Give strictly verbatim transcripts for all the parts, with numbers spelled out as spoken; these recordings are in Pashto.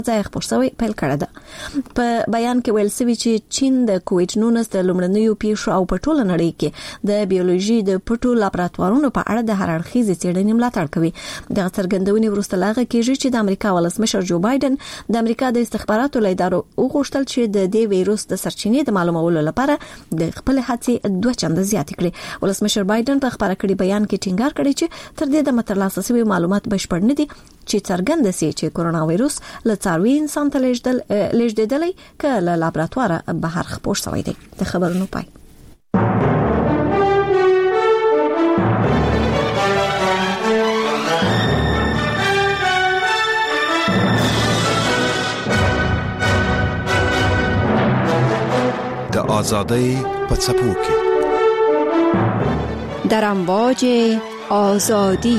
ځای خبرسوي پیل کړه ده. په بیان کې ویل شوی چې چین د کووډ نولس د لومړنیو پیښو او په ټوله نړۍ کې د بیولوژي د پټو لابراتوارونو په اړه د هر اړخیزې څېړنې ملاتړ کوي. د څرګندونې وروسته لاغه کېږي چې د امریکا ولسمشر جو بایدن د امریکا د استخباراتو له ادارو وغوښتل چې د دې وایروس د سرچینې د معلومولو لپاره د خپل هڅې دوه چنده زیات کړي. ولسمشر بایدن په خبره کړي بیان کې ټینګار کړی چې تر دې د ترلاسه شوی معلومات بشپړ نه دي چې څرګند سي چې کورونا وایروس له څاروي انسان ته لیږدېدلی ک له لابراتواره بهر خپور شوی دی. د خبرونو پای. د آزادۍ په څپو کې در امواج آزادی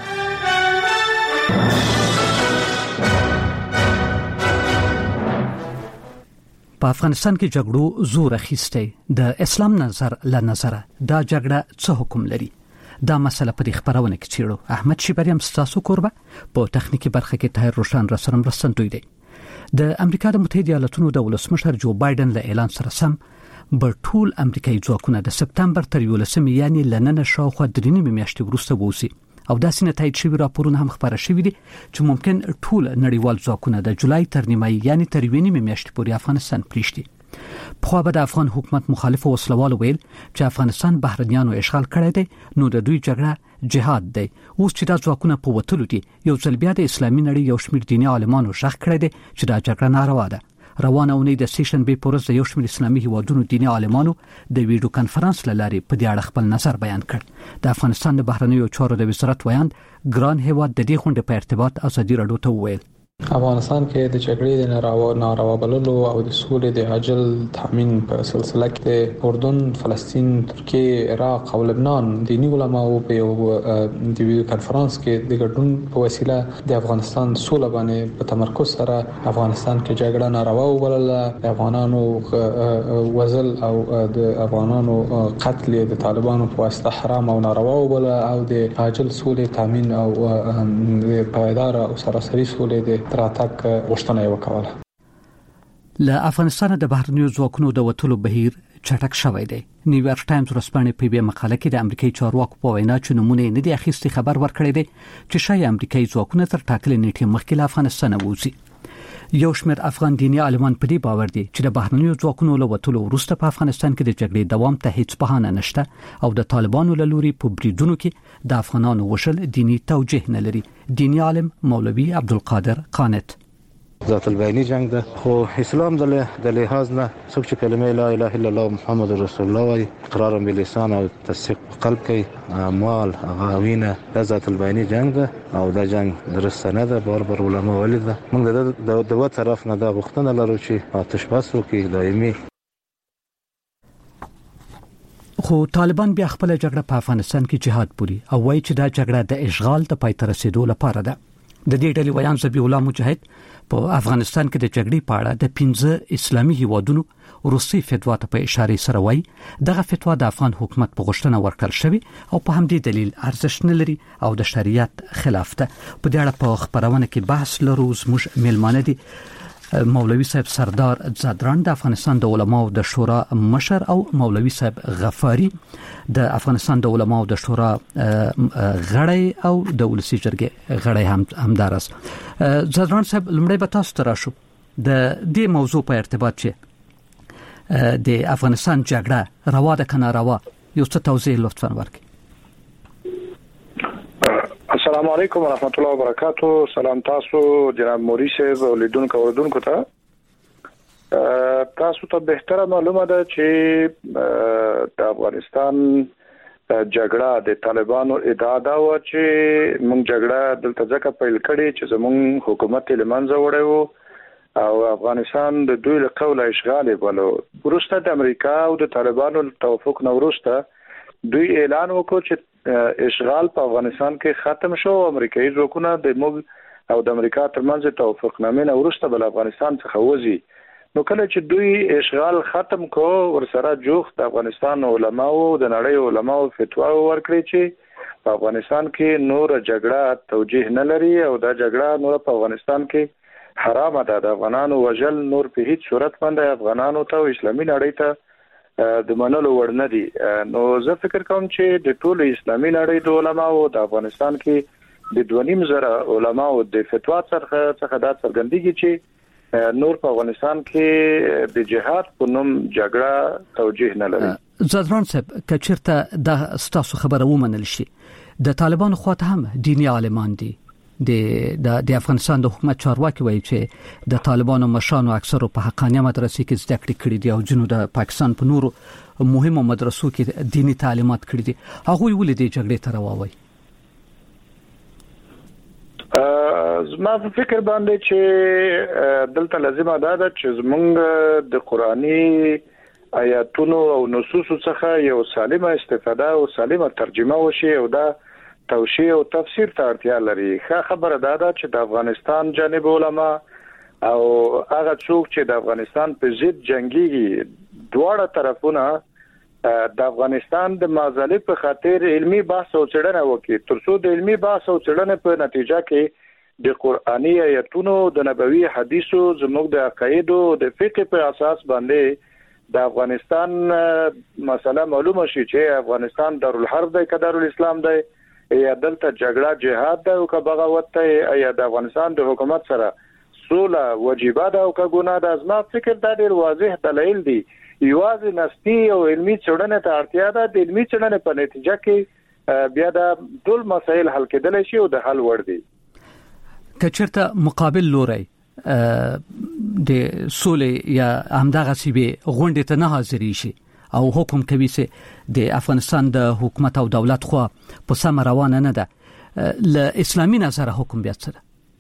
په افغانستان کې جګړو زور اخیسته. د اسلام نظر له نظره دا جګړه څه حکم لري؟ دا مسله په دې خبرونه کې چیرو احمد شیبریم ستاسو کوربه په تخنیکی برخه کې طاهر روشن رسرم رسنتوي دی. د امریکا د متحده ایالاتونو د ولسمشر جو بایدن له اعلان سره سم بر ټول امریکایي ځواکونه د سپتمبر تر یولسمې یعنی لننه شاوخوا درې نیمې میاشتې وروسته ووسی او داسې نتایج شوی راپورونه هم خبره شوی دي چې ممکن ټول نړیوال ځواکونه د جولای تر نیمایي یعنی تر یوې نیمې میاشتې پورې افغانستان پریږدي. په خو به د افغان حکومت مخالف وسلوال ویل چې افغانستان بهرنیانو اشغال کړی دی نو د دوی جګړه جهاد دی. اوس چې دا ځواکونه په وټلو دي یو ځل بیا د اسلامي نړۍ یو شمېر دیني عالمانو شخ کړی دی چې دا جګړه ناروا ده. روانه اونۍ د سیشن بي پورز د یو شمېر اسلامي هیوادونو دیني عالمانو د ویډیو کانفرنس لارې په دې اړه خپل نظر بیان کړ. د افغانستان د بهرنیو چارو د وزارت ویاند ګران هیواد د دې غونډې په ارتباط ازادي راډیو ته وویل افغانستان کې د جګړې د ناروا ناروا بللو او د سولې د عاجل تامین په سلسله کې اردن، فلسطین، ترکیه، عراق او لبنان دینی علماو په یو د ویډیو کانفرنس کې د ګډون په وسیله د افغانستان سوله باندې په تمرکز سره افغانستان کې جګړه ناروا وبلله، د افغانانو وژل او د افغانانو قتل د طالبانو په واسطه حرام او ناروا وبلله او د عاجل سولې تامین او د پایدار او سراسري سولې د تراتک غوښتنه وکړه. له افغانستان د بهرنیو ځواکونو د وټلو بهیر چټک شوی دی. نیویارک ټایمز ورسپانې په یوه مقاله کې د امریکایي چارواکو په وینا چې نمونه نه دی اخیستي خبر ورکړی دی چې شای امریکایي ځواکونه تر ټاکلې نیټې مخکې له افغانستان ووځي. یو شمېر افغان دیني عالمان په دې باور دي چې د بهرنیو ځواکونو له وټلو وروسته په افغانستان کې د جګړې دوام ته هیڅ بهانه نشته او د طالبانو له لوري په بریدونو کې د افغانانو وشل دینی توجیه نه لري. دینی عالم مولوي عبدالقادر قانت ذات البینی جنگ ده خو اسلام د لحاظ نه څوک چې کلمه لا اله الا الله محمد رسول الله وایي اقرار باللسان او تصدیق قلب کوي اموال غاوینه د ذات البینی جنگ ده او دا جنگ درسته نه ده. بار بار علما ویلي ده موږ د دوه طرف نه د غوښتنه لرو چې آتش بس وکړي دایمي. خو طالبان بیا خپل جګړه په افغانستان کې جهاد بولي او وایي چې دا جګړه د اشغال ته پای ته رسیدو لپاره ده. د دې ډلې ویان ذبیح الله مجاهد په افغانستان کې د جګړې په اړه د پنځه اسلامي هیوادونو روسي فتوا ته په اشاره سره وایي دغه فتوا د افغان حکومت په غوښتنه ورکړل شوی او په همدې دلیل ارزښت نه لري او د شریعت خلاف ده. په دې اړه په خبرونه کې بحث لرو. زموږ میلمانه دي مولوي صاحب سردار زادران د افغانستان د علماو د شورا مشر او مولوي صاحب غفاری د افغانستان د علماو د شورا غړی او د ولسی جرګې غړی هم همدارس. زادران صاحب لمړی به تاسو ته راشو د دې موضوع په ارتباط چې د افغانستان جګړه روا ده کنه روا یو څه توضیح لطفا ورکړئ. السلام علیکم ورحمت الله وبرکاتہ. سلام تاسو جناب موري صاحب ولیدونکو اوردونکو ته تاسو ته بهتره معلومه ده چې د افغانستان جګړه د طالبانو ادعا دا و چې موږ جګړه دلته ځکه پیل کړې چې زموږ حکومت له منځه وړی وو او افغانستان د دوی له قوله اشغال بولو. وروسته د امریکا او د طالبانو توافق نه وروسته دوی اعلان وکړ چې اشغال په افغانستان کې ختم شو. امریکایي ځواکونه د موږ او د امریکا ترمنځ توافقنامه نه وروسته بل افغانستان څخه وځي. نو کله چې دوی اشغال ختم کو ورسره جوخ د افغانستان علماو د نړۍ علماو فتوا ورکړي چې په افغانستان کې نور جګړه توجیه نه لري او دا جګړه نور په افغانستان کې حرام ده. د افغانانو وجل نور په هیڅ صورت باندې افغانانو ته اسلامي نړۍ ته د منلو وړ نه دي. نو زه فکر کوم چې د ټول اسلامي نړۍ د علماو د افغانستان کې د دوه نیم زره علماو د فتوا څخه څخه دا څرګندېږي چې نور په افغانستان کې د جهاد په نوم جګړه توجیه نه لري. زادران صاحب کچرته د ستاسو خبره ومنل شي د طالبانو خواته هم دینی عالمان دي د د افغانستان د حکومت چارواکي وایي چې د طالبانو مشرانو اکثرو په حقانيه مدرسې کې زده کړې کړې دي او جنوب د پاکستان په نورو مهمو مدرسو کې دینی تعلیمات کړې دي. هغه ولې د جګړې تر واوي؟ زما په فکر باندې چې دلته لازمه ده چې زمونږ د قرآني آیاتونو او نصوص څخه یو سالمه استفاده او سالمه ترجمه وشي او دا توشیح او تفسیر ته اړتیا لري. ښه خبره ده چې د افغانستان جانب علما او هغه څوک چې د افغانستان په ضد جنگيږي دواړه طرفونه د افغانستان د مازالې په خاطر علمی بحث او څېړنه وکړي ترڅو د علمی بحث او څېړنې په نتیجه کې د قرآني آیاتونو د نبوي حدیثو زموږ د عقایدو د فقه په اساس باندې د افغانستان مسله معلومه شي چې افغانستان دارالحرب دی که دارالاسلام دی یا دلته جګړه جهاد ده او که بغاوت دی یا د افغانستان د حکومت سره سوله وجیبه ده او که ګناه ده. زما فکر دا ډېر واضح دلایل دي. یوازې نسبي او علمي څېړنې ته اړتیا ده. د علمي څېړنې په نتیجه کې بیا دا ټول مسایل حل کېدلی شي او د حل وړ دي. که چېرته مقابل لوري د سولې یا همدغه سیبه غونډې ته نه حاضرې شي او حکم کوي چې د افغانستان د حکومت او دولت خو په سم روانه نه ده ل اسلامي نظر حکم بیا څه ده؟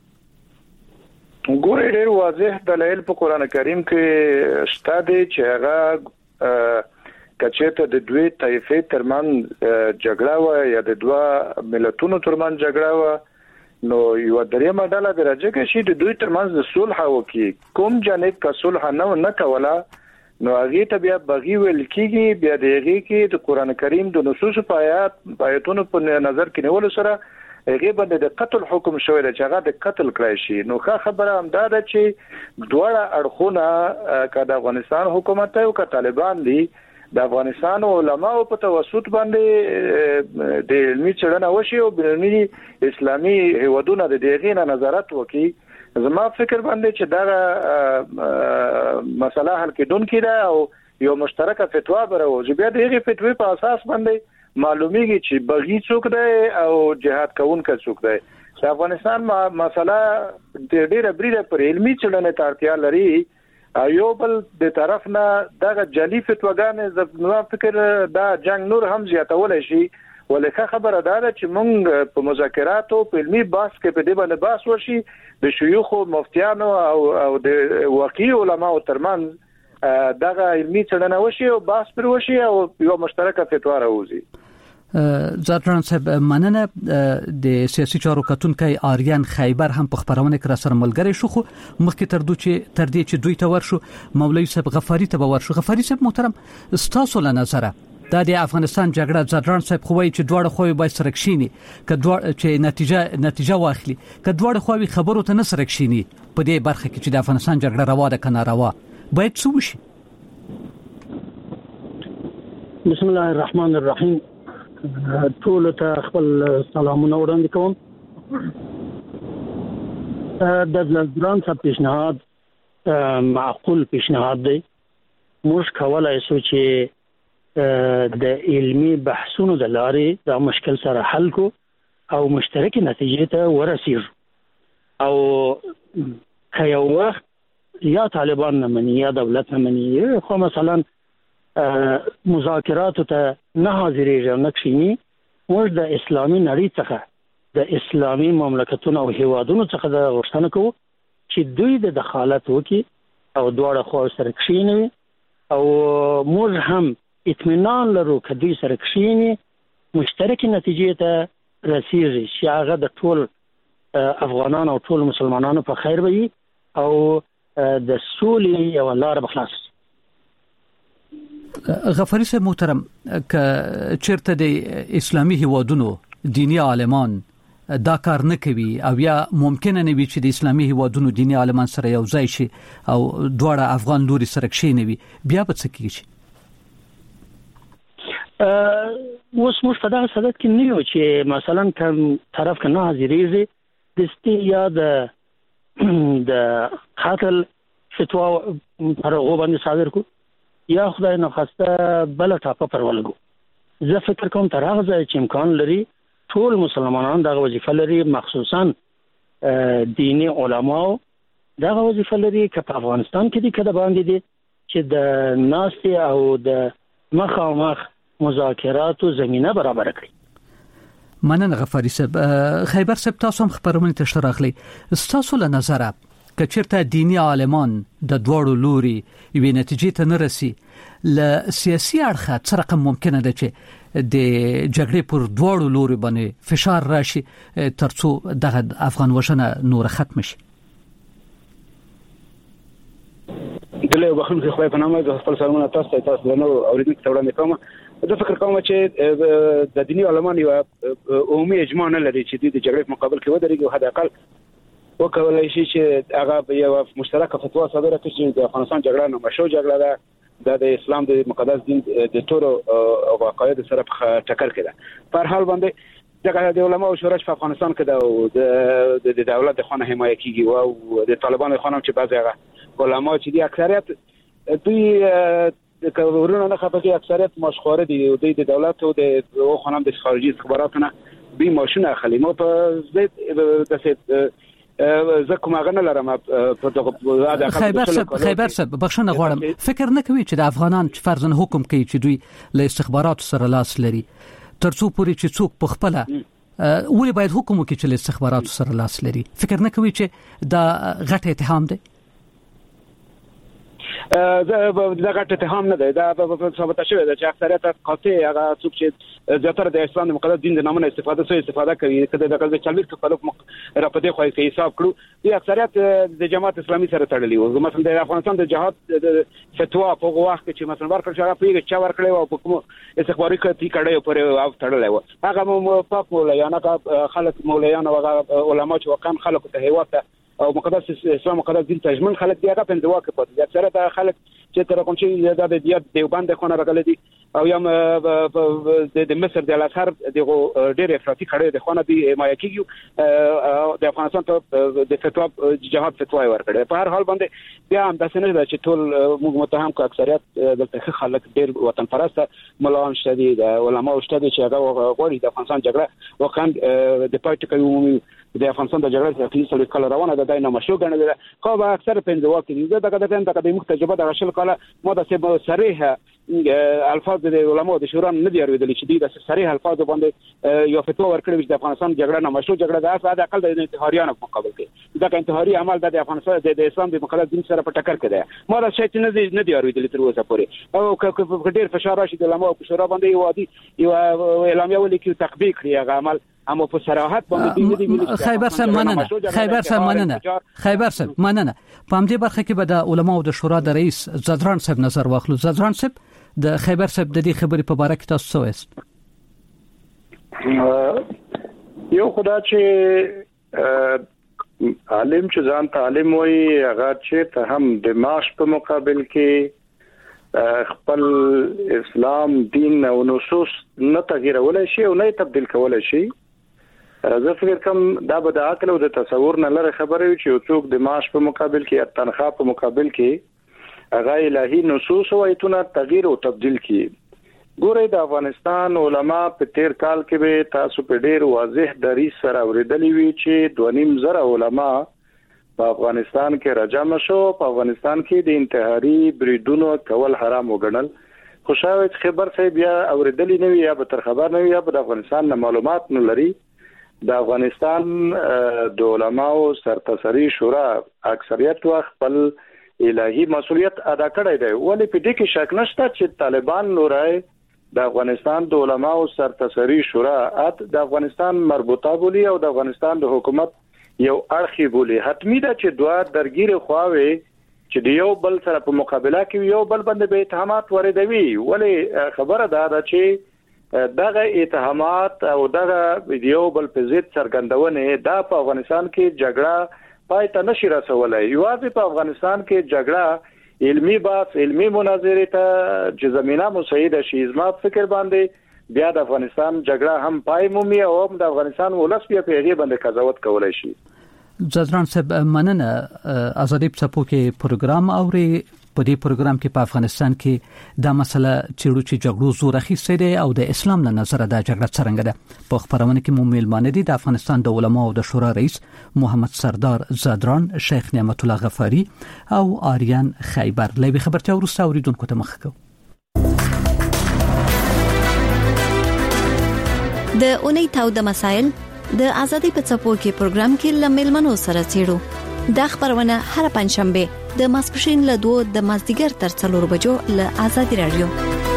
ګورې ډېر واضح دلایل په قران کریم کې شته دي چې هغه کچېته د دوی طایفې ترمن جګړه و یا د دوه ملتونو ترمن جګړه و نو یو درېمه ډله د راځي چې د دوی ترمنځ د صلح وکړي. کوم جانب کا صلح نه نه کوله نو هغه ته بیا بغي ویل کیږي. بیا دغه کې د قران کریم د نصوص په آیات آیاتونو په نظر کې نیول سره هغه باندې د قتل حکم شوی دی چې هغه د قتل کړی شي. نو ښه خبره هم ده چې دوړه اړخونه که د افغانستان حکومت او که طالبان دي د افغانستان علماء په توسط باندې د علمي څېړنه وشي او بینالمللي اسلامي هیوادونه د دغه نظارت وکړي. زما فکر باندې چې دا مسله حل کېدونکې ده او یو مشترکه فتوا بروي. بیا دغه فتوی په اساس باندې معلومیږي چې بغي څوک دی او جهاد کوونکی څوک دی. د افغانستان مسله د ډېر بریده پر علمي څېړنې ته اړتیا لري. یو بل د طرف نه دغه جعلي فتواګانې زما فکر دا جنگ نور هم زیاتولای شي. ولکه خبره ده چې موږ په مذاکراتو په علمي بحث کې په دې باندې بحث وشي د شيوخ او مفتیانو او او د واقعي علماو ترمنځ دغه علمي څېړنه وشي او بحث پر وشي او یو مشترکه فتوا راوځي. زادران صاحب مننه. د سیاسي چارو کتونکي آریان خیبر هم په خبرونه کې را سره ملګری شو خو مخکې تر دوی چې تر دې چې دوی ته ورشو مولوی صاحب غفاری ته ورشو. غفاری صاحب محترم ستاسو له نظره دا د افغانستان جګړه زادران صاحب خو وایي چې دواړه خوې باید سره کښینی که دواړه چې نتیجه نتیجه واخلي که دواړه خوې خبرو ته نه سره کښینی په دې برخه کې چې د افغانستان جګړه روا ده کنه روا باید څه وشي؟ بسم الله الرحمن الرحیم. ټول ته خپل سلامونه وړاندې کوم. د زادران صاحب پیشنهاد معقول پیشنهاد دی. موږ کولای شو چې د علمي بحثونو د لارې دا مشکل سره حل کو او مشترک نتیجې ته ورسیږو. او که یو وخت یا طالبان نه مني یا دولت نه مني خو مثلا مذاکراتو ته نه حاضرېږي نه کښیني موږ د اسلامي نړۍ څخه د اسلامي مملکتونو او هیوادونو څخه د غوښتنه کوو چې دوی د دخالت وکړي او دواړه خوا سره کښینوي او موږ هم اطمینان لرو که دوی سره کښیني مشترکې نتیجې ته رسیږي چې هغه د ټول افغانانو او ټول مسلمانانو په خیر وي او د سولې یو لار به خلاص. غفاری صاحب محترم که چرته د اسلامی هیوادونو دینی عالمان دا کار نه کوي او یا ممکن نه وي چې د اسلامي هیوادونو دیني عالمان سره یو ځای شي او دواړه افغان لوري سره کښینوي بیا به څه کیږي؟ اوس موږ په دغه صدد کې نه یو چې مثلا کوم طرف کې نه حاضرېږي د ستې یا د د قتل فتوا پر هغه باندې صادر کو یا خدای نه خواسته بل ټاپه پر ولګو. زه فکر کوم تر هغه ځای چې امکان لري ټول مسلمانان دغه وظیفه لري، مخصوصا دینی علماو دغه وظیفه لري چې په افغانستان کې د کده باندې دي چې د ناستي او د مخامخ مذاکراتو زمينه برابر کړي. مننه غفاری صاحب. خیبر صاحب تاسو هم خبرونه تشراخلی تاسو له نظره کچرته دینی عالمان د دوړو لوري یوې نتیجې ته نه رسي ل سیاسي اړخه څه رقم ممکنه ده چې د جګړې پر دوړو لوري باندې فشار راشي ترڅو دغه افغان وژنه نور ختم شي؟ دله وبخښم چې خو په نامه د خپل سلامونه تاسو ته تاسو نو اوریدونکو ته وړاندې کوم. زه فکر کوم چې د دینی علماء یو عمومي اجماع نه لري چې د جګړې په مقابل کې ودرېږي، حد اقل وکولای شي چې هغه یو مشترکه فتوا صادره کړي چې د افغانستان جګړه نه مشروع جګړه ده، د اسلام د مقدس دین د ټولو عقاید سره په ټکر کې ده. په هر حال باندې د علماء شورا په افغانستان کې د د دولت د خانه حمایت کیږي او د طالبانو خانم چې بعضی هغه علماء چې دي اکثریت دوی د کورونو نه خپل اکثریت مشخوره دي او د دولت او د خانم د خارجي استخباراتو نه به ماشونه اخلي. مو په زید د زه کوم غنه لرم په دغه خیبر صاحب خیبر صاحب بخښنه غواړم، فکر نه کوي چې د افغانان چې فرضاً حکم کوي چې دوی له استخباراتو سره لاس لري ترڅو پورې چې څوک په خپل ولې باید حکم وکړي چې له استخباراتو سره لاس لري؟ فکر نه کوي چې دا غټ اتهام دی؟ دا غټ اتهام نه دی، دا ثابت شوی دی چې اکثریت قاطع هغه څوک چې زیاتره د اسلام مقدس دین د نامه استفاده سوی استفاده کوي کله د کله چلوي خلک را پدې خوای کې حساب کړو دی اکثریت د جماعت اسلامي سره تړلي وو. مثلا د افغانستان د جهاد فتوا په وخت کې مثلا ورکړ شو هغه پیګه چا ورکړی او په کوم استخباري کتي کړي پر او تړلې و هغه مو پاک مولیان خلک مولیان او علماء چې وکم خلکو ته هیوات او مقدس اسلام مقدس دین تجمل خلک دی هغه په دوا کې پاتې اکثره د خلک چې تر کوم چې د دیات دیوبند خونه راغلي دي او یم د مصر د الازهر دغه ډېر افراطي کړي د خونه دی حمایت کیږي د افغانستان ته د فتوا جهاد فتوا ورکړي. په هر حال باندې بیا هم د سنې چې ټول موږ متهم کو اکثریت دلته خلک ډېر وطن پرسته ملان شدي د علماء شته چې هغه غوړي د افغانستان جګړه وکړ د پاتې کوي د افغانستان د جګړې په فیصله کله روانه ده داینه مشروع ګڼل خو به اکثر پنځه وخت دي دغه د ټیم دغه د مختجبه د شل کاله ماده سه صریح الفاظ د علماء د شورا نه دی اوریدل چې د صریح الفاظ باندې یو فتوا ورکړي چې د افغانستان جګړه نه مشروع جګړه ده اصل د اقل د انتحاریانو په مقابل کې دا انتحاري عمل د افغانستان د اسلام د مقدس دین سره په ټکر کې ده. ماده شې نه دی نه دی اوریدل تر اوسه پورې او ډېر فشار راشي د علماء په شورا باندې یو عادي یو اعلامیه ولیکي تطبیق کړي هغه عمل اما په صراحت باندې دی خیبر صاحب مننه خیبر صاحب مننه خیبر صاحب مننه په همدې برخه کې به د علماء د شورا د رئیس زدران صاحب نظر واخلو. زدران صاحب د خیبر صاحب د دې خبرې په اړه کې تاسو څه وایست؟ یو خدای چې عالم چې ځان تعلیم وایي هغه چې ته هم د معاش په مقابل کې خپل اسلام دین او نصوص نه تغیرولای شي او نه تبديل کولای شي. زه فکر کوم دا به د عقل او د تصور نه لره خبره وي چې څوک د معاش په مقابل کې تنخواه په مقابل کې هغه الهي نصوص او ایتونه تغییر او تبديل کړي. ګوره د افغانستان علما په تیر کال کې به تاسو په ډیر واضح دریځ سره اوریدلی وی چې دوه نیم زره علما په افغانستان کې راجم شو. په افغانستان کې د انتحاري بریدونو کول حرام وګڼل. خوشاوي خبر صاحب یا اوریدلی نه وی یا به تر خبر نه وی یا په افغانستان نه معلومات نه لري. د افغانستان د علماو سرتاسري شورا اکثریت وخت خپل الهي مسؤلیت ادا کړی دی. ولې په دې کې شک نشته چې طالبان نورای د افغانستان د علماو سرتاسري شورا ات د افغانستان مربوطه بولی او د افغانستان د حکومت یو اړخي بولی. حتمی ده چې دوه درګیر خواوي چې د یو بل سره په مقابله کې یو بل باندې به اتهامات وردوي. ولې خبره ده چې دغه اتهامات او دغه ویډیو بل په ضد څرګندونه د افغانستان کې جګړه پای ته نشي رسولای. یوازې په افغانستان کې جګړه علمي بحث علمي مناظره ته چې زمينه مساعده شي زما فکر باندې بیا د افغانستان جګړه هم پای مومي او هم د افغانستان ولس بیا په هغه باندې قضاوت کولای شي. زدران صاحب مننه. ازادي پڅپو کې پروګرام اوري په دې پروګرام کې په افغانستان کې دا مسله چیرو چې جګړو زور اخیسته دی او د اسلام له نظر دا جګړه څنګه ده. په خبرونه کې مو میلمانه دي د افغانستان د علماء او د شورا رئیس محمد سردار زدران، شیخ نعمت الله غفاری او آریان خیبر. لوي خبرتیا ورسته اوریدونکو ته مخ کو. د اونۍ تاو د مسائل د ازادي په څپو کې پروګرام کې لمل منو سره چیرو د خبرونه هر پنځشنبه د ماسپښین له دوه د مازدیګر تر څلور بجو له ازادي رادیو.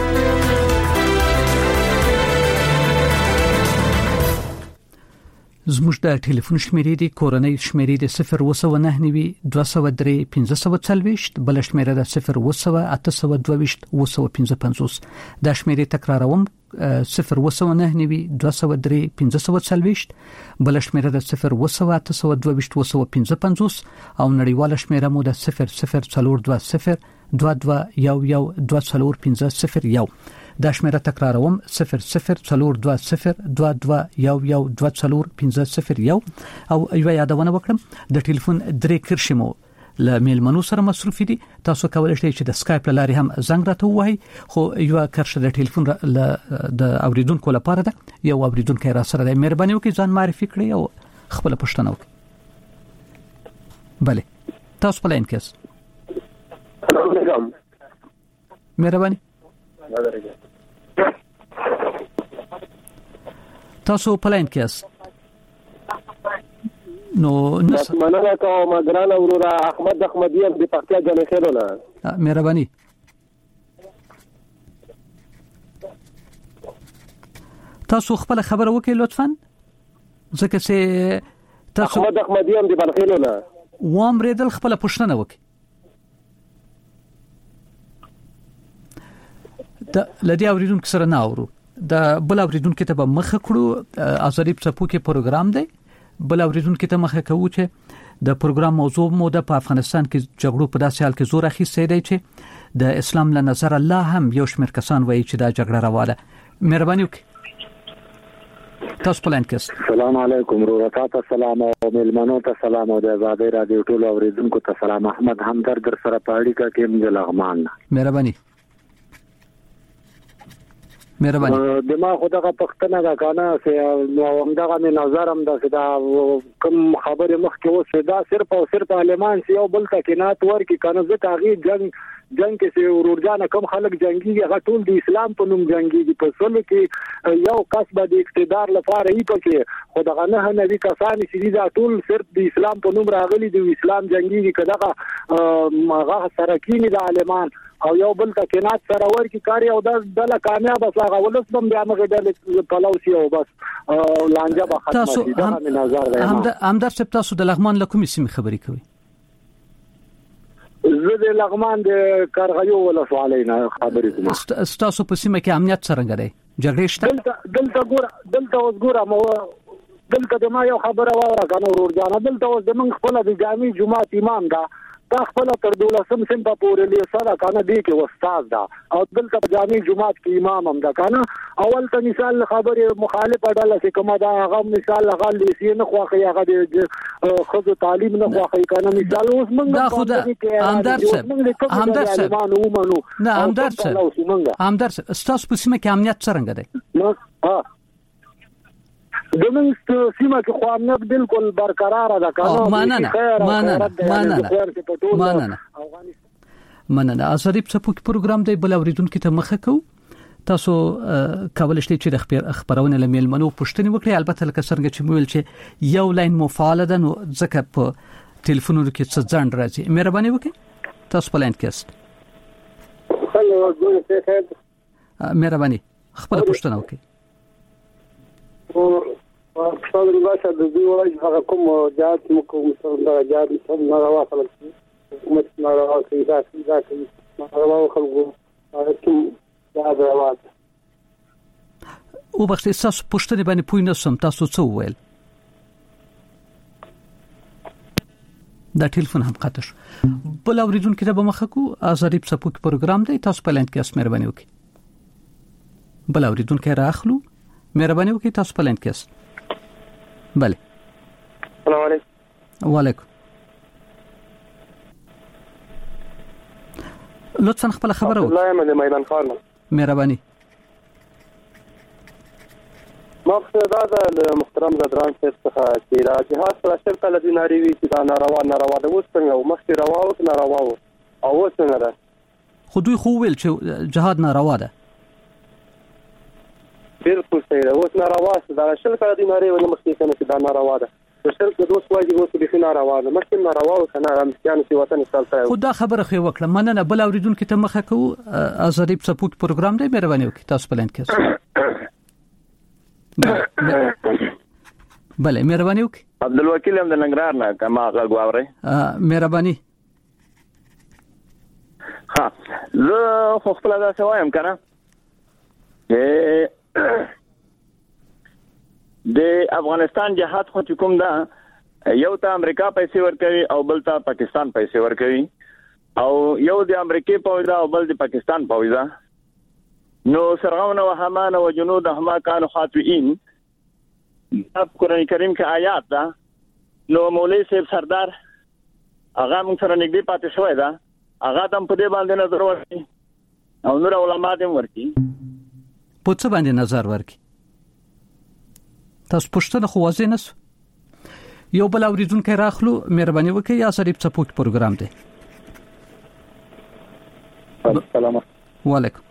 زموږ د ټلیفون شمیرې دی کورنۍ شمیرې دی صفر وسو نه نیوي دوه سو درې پنځه سو څلويشت بل شمیره د صفر وسو اته سو دوه وسو پنځه پنځوس. دا شمیرې تکراروم صفر وسو نه نیوي دوه سو درې پنځه سو څلويشت بل شمیره د صفر وسو اته سو دوه وسو پنځه پنځوس او نړیواله شمیره مو د صفر صفر څلور دوه صفر دوه دوه یو یو دوه څلور پنځه صفر یو. دا شمیره تکراروم صفر صفر څلور دوه صفر دوه دوه یو یو دوه څلور پنځه صفر یو. او یو یادونه وکړم د ټلیفون درې کرښې مو ل میلمنو سره مصروف دي. تاسو کولای شئ چې د سکایپ لاري هم زنګ راته ووهئ خو یو کرښه د ټلیفون د اوریدونکو لپاره ده. یو اوریدونکو را سره د مهرباني وکړئ ځان معرفي کړئ او خپل پوښتنه وکړئ. بله تاسو په لاین کې السلام مهرباني تاسو په لاین کې نو نس مننه کوم ګران اورورا احمد احمدیه د پکتیا جنې خیرونه مهرباني. تاسو خپل خبره وکړئ لطفا ځکه چې تاسو احمد احمدیه د بلخیلونه وام ریدل خپل پوښتنه وکړئ. د لدی اوریدونکو سره نه اورو د بل اوریدونکو ته به مخ کړو. ازادي پڅپو کې پروګرام دی بل اوریدونکو ته مخه کوو چې د پروګرام موضوع مو د افغانستان کې جګړو په داسې حال کې زور اخیسته دی چې د اسلام له نظر الله هم یو شمېر کسان وایي چې دا جګړه روانه. مهرباني وکړئ تاسو په لاین کې. السلام علیکم ورحمت السلام او ملمنو ته سلام او د آزادي رادیو ټول اوریدونکو ته سلام. احمد همدرد در سره پاړی کا کې د لغمان. مهرباني مهرباني دما خدای پښتنه دا کنه چې نو همدغه می نظر هم دا کوم خبره مخ کې وسه دا صرف او صرف عالمان چې یو بل تکینات ورکی کنه ځکه هغه جنگ جنگ کې چې ورورجانه کوم خلک جنگي هغه ټول د اسلام په نوم جنگي په سلو کې یو کسب د اقتدار لپاره ای پکې خدای نه نبی کسان چې دا ټول صرف د اسلام په نوم راغلي د اسلام جنگي کړه هغه سره کینی د عالمان او یو بل تکینات سره ورکی کاری او د دله کامیاب اساغه ولس بم بیا مګ ډل پلوسی او بس لانجه به ختمه شي دا مې نظر دی. هم هم در څه تاسو د لغمان له کومې سیمې خبرې کوي؟ زه د لغمان د کارغیو ولسوالۍ نه خبرې کوم. تاسو په سیمه کې امنیت څنګه دی؟ جګړې شته؟ دلته دلته ګور دلته اوس ګور مو دلته د ما یو خبره واره کنه ورورجانه دلته اوس د من خپل د جامع جمعه امام دا دا خپل تر دولسم سم په پورې لیسره کنه دی کې استاد دا او دلته جامع جمعه کې امام هم دا کنه اول ته مثال خبره مخالفه ډله چې کومه دا هغه مثال هغه لیسي نه خوخي هغه د خود تعلیم نه خوخي کنه مثال اوس موږ دا خود همدار صاحب همدار صاحب نه همدار صاحب همدار استاس په سیمه کې امنیت څنګه دی؟ نو ها دمن سیمه کې خو امنیت بالکل برقرار ده کنه. مننه مننه مننه مننه مننه. ازادي پڅپو کې پروګرام دی بل اوریدونکو ته مخه کو. تاسو کولای شئ چې د خبرونه لمل منو پښتني وکړئ. البته لکه څنګه چې مویل چې یو لاین مو فعال ده نو ځکه په ټلیفونونو کې څه ځان راځي. مهرباني وکړئ تاسو په لاین کې است. هلو ګورئ څه مهرباني خپل پښتنه وکړئ. او پښتون ریاست د دې وایي هغه کوم جات مکو مثلا دا جات څنګه نه راوصل حکومت نه راوځي دا دا کوي راوځي خلکو هغه کوم دا راوځي. او بخښه تاسو پوښتنه باندې پوی نه سم تاسو څه وویل دا ټلیفون هم قطع شو بل اوریدونکو ته به مخه کو ازادي په سپوک پروګرام دی تاسو په لاند کې اس مهرباني وکړئ بل اوریدونکو راخلو مهرباني وکړئ تاسو په لاند کې اس بله السلام علیکم وعلیکم لطفا خپل خبره وکړئ الله مې میدان خان مهرباني مقصد دا د محترم زدران څخه چې دا جهاد پر اصل کله دیناري وی چې دا ناروا ناروا د وستنګ او مخکې روا او ناروا او وستنګ ده خو دوی خو ویل چې جهاد ناروا ده بالکل صحیح ده اوس ناروا ده د اصل کله دیناري ونه مخکې کنه چې دا ناروا ده اصل کې دوه واجب وو چې د ناروا ده مخکې ناروا او کنه امکان چې وطن استلته خو دا خبره خو وکړه مننه بل اوریدونکو ته مخه کو ازادي په سپوک پروګرام دی مهرباني وکړئ تاسو په لاند کې بله مهرباني وکړئ عبدالوکیل هم د ننګرهار نه کما غواړي مهرباني ها زه خو خپل دا سوایم کنه د افغانستان جهاد خو کوم ده یو ته امریکا پیسې ورکوي او بل ته پاکستان پیسې ورکوي او یو د امریکای پوځ او بل د پاکستان پوځ نو سرغون و حمان و جنود هما كانوا خاطئين قرآن کریم کې آیات ده نو مولوی صاحب سردار هغه موږ سره نږدې پاتې شوی ده هغه هم په دې باندې نظر ورکړي او نور علما دې ورکړي په څه باندې نظر ورکړي تاسو پوښتنه خو واضح نه یو بل اوریدونکو راخلو مهرباني وکړئ یا سړي په سپوک پروګرام دی السلام علیکم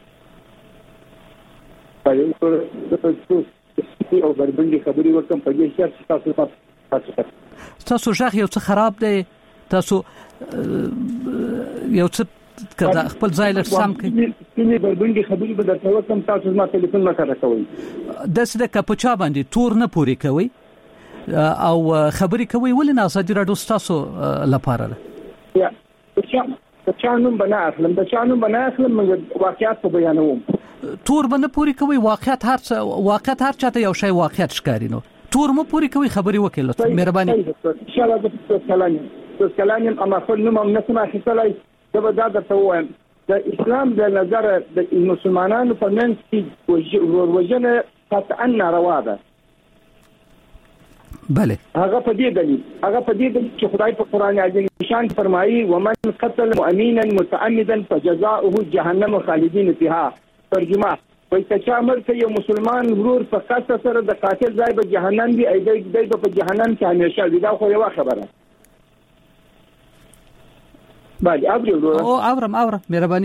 او بربندي خبري وکم په دې شرط تاسو تاسو تاسو ځخ یو څه خراب دی تاسو یو څه کدا خپل ځای لر سم کوي سپینې بربندي خبري به درته وکم تاسو ما ټلیفون ما کړی کوي داسې د کپچا باندې تور نه پوری کوي او خبري کوي ولې نه ازادي راډیو تاسو لپاره یا چا نوم بنا اخلم د چا نوم بنا اخلم واقعیت په بیانوم تور باندې پوری کوي واقعیت هر څه واقعیت هر چاته یو شی واقعیت ښکاری نو تور مو پوری کوي خبري وکړه لطفا مهرباني ان شاء الله د کلام د کلام اما خپل نوم هم نسمع خپلای دا به دا د توام د اسلام د نظر د مسلمانانو په منځ کې وجنه قطعا ناروا ده بله هغه په دې دلیل هغه په دې دلیل چې خدای په قران عظیم شان فرمایي ومن قتل مؤمنا متعمدا فجزاؤه جهنم خالدين فيها ترجمه وایي چې امر کوي مسلمان ورور په قصد سره د قاتل ځای په جهنم دی ای دی په جهنم کې همیشه وي دا خو یو خبره باندې اورو او اورم اورم مهرباني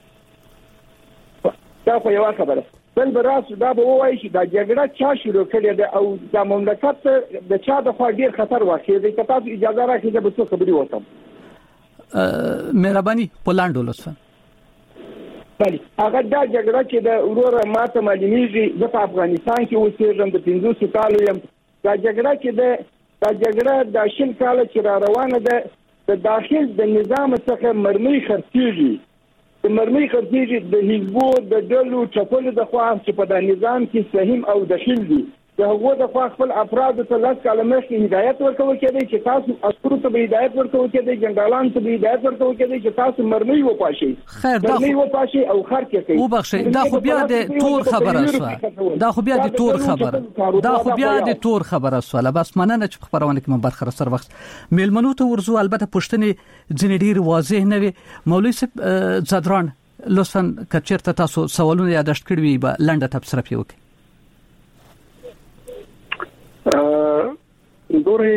دا خو یو خبره بل براس دا به وایي چې دا جګړه چا شروع کړې ده او د مملکت د چا د خوا ډیر خطر واقع دی که تاسو اجازه راکړئ چې به څه خبري وکم مهرباني پولاند لطفا بله هغه دا جګړه چې د ورور ماته معلومیږي د افغانستان کې اوسېږم د پنځوس کالو یم دا جګړه چې د دا جګړه د شل کال چې را روانه ده د داخل د نظام څخه مرمۍ خرڅېږي د مرمۍ خرڅېږي د حزبو د ډلو چپلو د خوا چې په دا نظام کې سهم او دخیل دي د هغو د خوا خپل افراد ته لاس کاله مخکې هدایت ورکول کېدی چې تاسو عسکرو ته به هدایت ورکول کېدی جنرالانو ته به هدایت ورکول کېدی چې تاسو مرمۍ وپاشئ خیر دا مرمۍ وپاشئ او خرڅ کړئ او بخښئ دا خو بیا د تور خبره سوه دا خو بیا د تور خبره دا خو بیا د تور خبره سوه بس مننه چې خبرونه کې من برخه سره وخت میلمنو ته ورزو البته پښتنې ځنې ډیر واضح نه وي مولوی صاحب زدران لطفا کچرته تاسو سوالونه یاداشت کړی وي به لنډه تبصره پی وکړئ دوره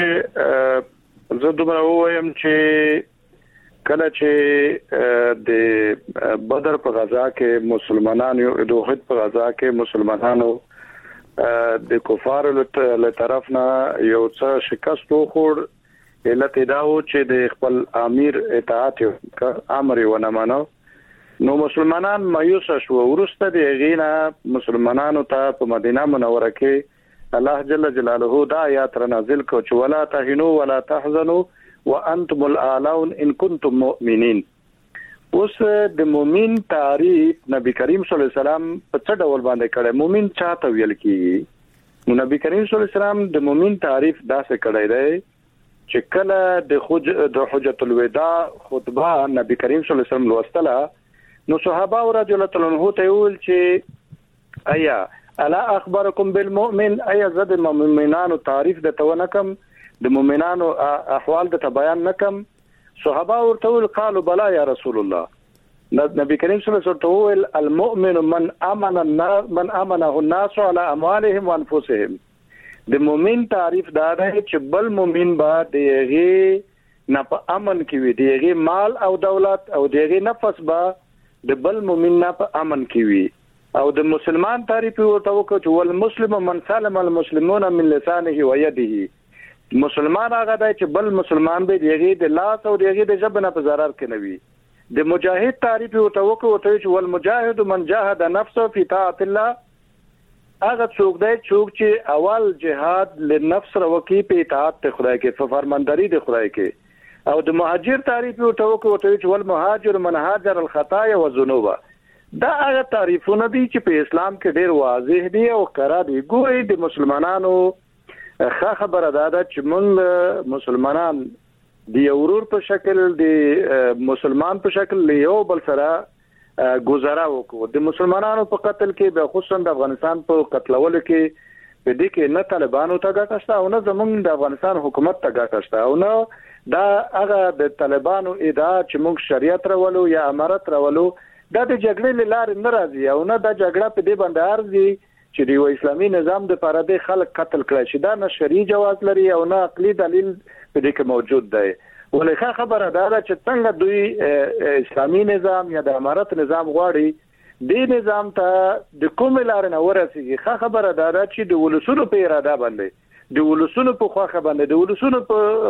زه دومره وایم چې کله چې د بدر په غزا کې مسلمانانو د احد په غزا کې مسلمانانو د کفارو له طرف نه یو څه شکست وخوړ علت دا و چې د خپل امیر اطاعت امر ونه منو نو مسلمانان مایوس شو ورسته د غینا مسلمانانو ته په مدینه منوره کې الله جل جلاله دا آیات را نازل کو چې ولا تهنوا ولا تحزنوا وانتم الاعلون ان كنتم مؤمنين اوس د مؤمن تعریف نبی کریم صلی الله علیه وسلم په څه ډول باندې کړی؟ مؤمن چاته ویل کیږي؟ نبی کریم صلی الله علیه وسلم د مؤمن تعریف داسې کړی دی چې کله د حج د حجۃ الوداع خطبه نبی کریم صلی الله علیه وسلم لوستله نو صحابه رضی الله تعالی عنهم ته ویل چې ایا الا اخبرکم بالمؤمن، ایا زه د مؤمنانو تعریف د تونکم، د مؤمنانو احوال د بیان نکم؟ صحابه ورته ویل قالوا بلا یا رسول الله. نبی کریم صلی الله علیه وسلم ویل المؤمن من امن الناس من امنه الناس على اموالهم وانفسهم. د مؤمن تعریف دا دی چې بل مؤمن با دیغه نه په امن کې وي، دیغه مال او دولت او دیغه نفس با د بل مؤمن نه په امن کې وي. او د مسلمان تعریف ورته وکړو چې ول مسلم من سلم المسلمون من لسانه ويده. مسلمان هغه دی چې بل مسلمان به دیغه د لاس او دیغه د جبه نه په zarar کې نه وي. د مجاهد تعریف ورته وکړو چې ول مجاهد من جاهد نفسه فی طاعت الله. هغه څوک دی چې اول جهاد لنفس وکي په اطاعت ته خدای کې په فرمانداری د خدای کې. او د مهاجر تعریف ورته وکړو چې ول مهاجر من هاجر الخطايا والذنوب. دا هغه تعریفونه دي چې په اسلام کې ډېر واضح دي او ښکاره دي. ګورئ د مسلمانانو ښه خبره دا ده چې موږ مسلمانان د ورور په شکل د مسلمان په شکل له یو بل سره گزاره وکړو. د مسلمانانو په قتل کې به خصوصا د افغانستان په قتلولو کې په دې کې نه طالبانو ته ګټه شته او نه زموږ د افغانستان حکومت ته ګټه شته او نه دا هغه د طالبانو ادعا چې موږ شریعت راولو یا امارت راولو دا د جګړې لاره نه راځي او نه دا جګړه په دې باندې ارزي چې د اسلامي نظام د لپاره د خلک قتل کړي چې دا نه شرعي جواز لري او نه عقلي دلیل په دې کې موجود دی. ولې خبره دا ده چې څنګه دوی اسلامي نظام یا د امارت نظام غواړي د نظام ته د کوم لارې نه ورسیږي. ښه خبره دا ده چې د ولسونو په اراده باندې د ولسونو په خواخه باندې د ولسونو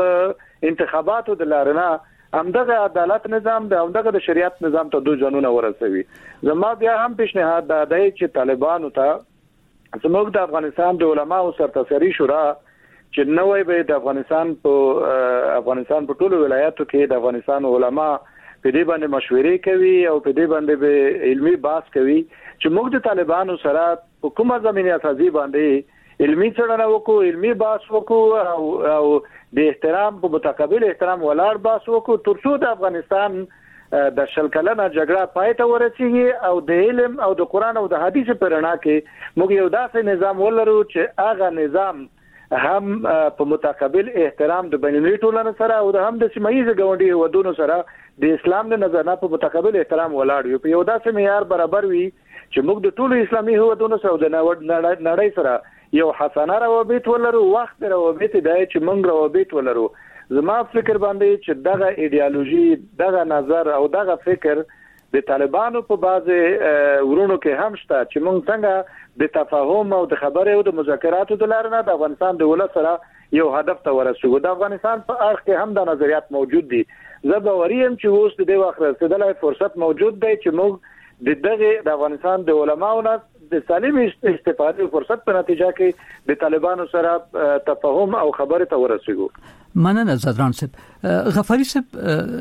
په انتخاباتو د لارې نه همدغه عدالت نظام د همدغه د شریعت نظام ته دوی ځانونه ورسوي. زما بیا هم پیشنهاد دا دی چې طالبانو ته زموږ د افغانستان د علماو سرتاسري شورا چې نوې به د افغانستان په افغانستان په ټولو ولایاتو کې د افغانستان علما په دې باندې مشورې کوي او په دې باندې به علمي بحث کوي چې موږ د طالبانو سره په کومه زمينه اساسي باندې علمي څېړنه وکړو، علمي بحث وکړو او او د احترام په متقابل احترام ولاړ بحث وکړو ترڅو د افغانستان د شل کلنه جګړه پای ته ورسیږي او د علم او د قران او د حدیث په رڼا کې موږ یو داسې نظام ولرو چې هغه نظام هم په متقابل احترام د بینالمللي ټولنې سره او د هم د سیمایي ګاونډي ودونو سره د اسلام د نظر نه په متقابل احترام ولاړ یو په یو داسې معیار برابر وي چې موږ د ټولو اسلامي ودونو سره د نړۍ سره یو حسنه روابط ولرو. وخت روابط دی چې موږ روابط ولرو. زما فکر باندې چې دغه ایدئولوژي دغه نظر او دغه فکر د طالبانو په بازه ورونو کې هم شته چې موږ څنګه د تفاهم او د خبرې او د مذاکراتو د لارې نه د افغانستان د ولس سره یو هدف ته ورسېږو. د افغانستان په اړه کې هم د نظریات موجود دي. زه باوري یم چې اوس د دې وخت رسیدلای فرصت موجود دی چې موږ د دغه د افغانستان د علماو نه د سالم استفادې فرصت په نتیجه کې د طالبانو سره تفاهم او خبرې ته ورسېږو. مننه زدران صاحب. غفاری صاحب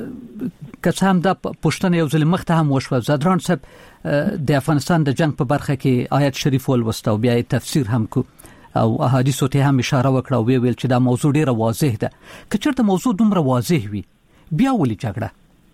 که هم د پښتنې یو ځل مخته هم وشو زدران صاحب د افغانستان د جنگ په برخه کې آیت شریف ولوسته او بیا تفسیر هم کو او احادیث ته هم اشاره وکړه او ویل چې دا موضوع ډیره واضح ده. که چېرته موضوع دومره واضح وي بیا ولې جګړه؟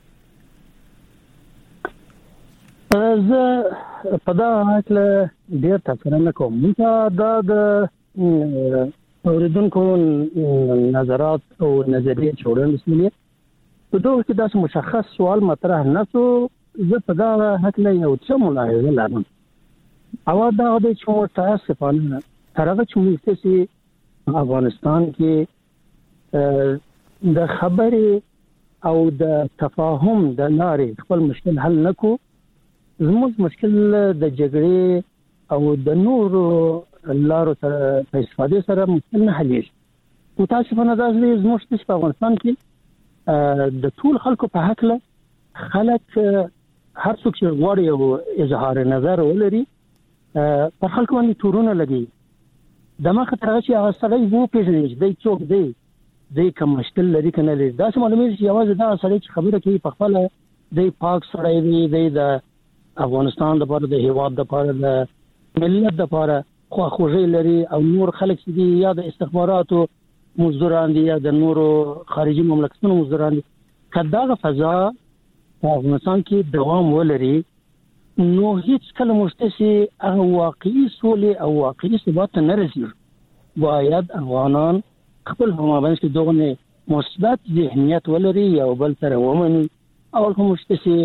زه په دا حاله ډیر تفکر نه کوم. دا د اوریدونکو نظرات او نظریې جوړول مسلې په دوه کې داس مشخص سوال مطرح نه شو. زه په دا حاله یو څه ملاحظه لرم او دا د چې متاسفانه هغه چې موږ چې افغانستان کې د خبرې او د تفاهم د لارې خپل مشکل حل نکو. زموږ مشکل د جګړې او د نور لارو سره په استفاده سره مشکل نه حلېږي. متاسفانه دا زموږ په افغانستان کې د ټول خلکو په حق له خلک هر څوک چې غواړي او اظهار نظر ولري پر خلکو باندې تورونه لګي. د ما خطر چې هغه سړی وو پیژني چې دی څوک دی دی کوم مشکل لري کنه لري دا څه معلومه چې یوازې دا سړی چې خبره کوي په خپل د پاک سړی دی د افغانستان لپاره د هیواد لپاره د ملت لپاره خو خوږی لري او نور خلک چې یا د استخباراتو مزدوران دي یا د نورو خارجي مملکتونو مزدوران دي کله فضا په افغانستان کې دوام ولري نو هیڅ کله مستسی هغه واقعي سولې او واقعي ثبات نه رسیږي باید افغانان خپل همابنس کې دغه مثبت ذهنیت ولري او بل سره ومني اول کوم مستسی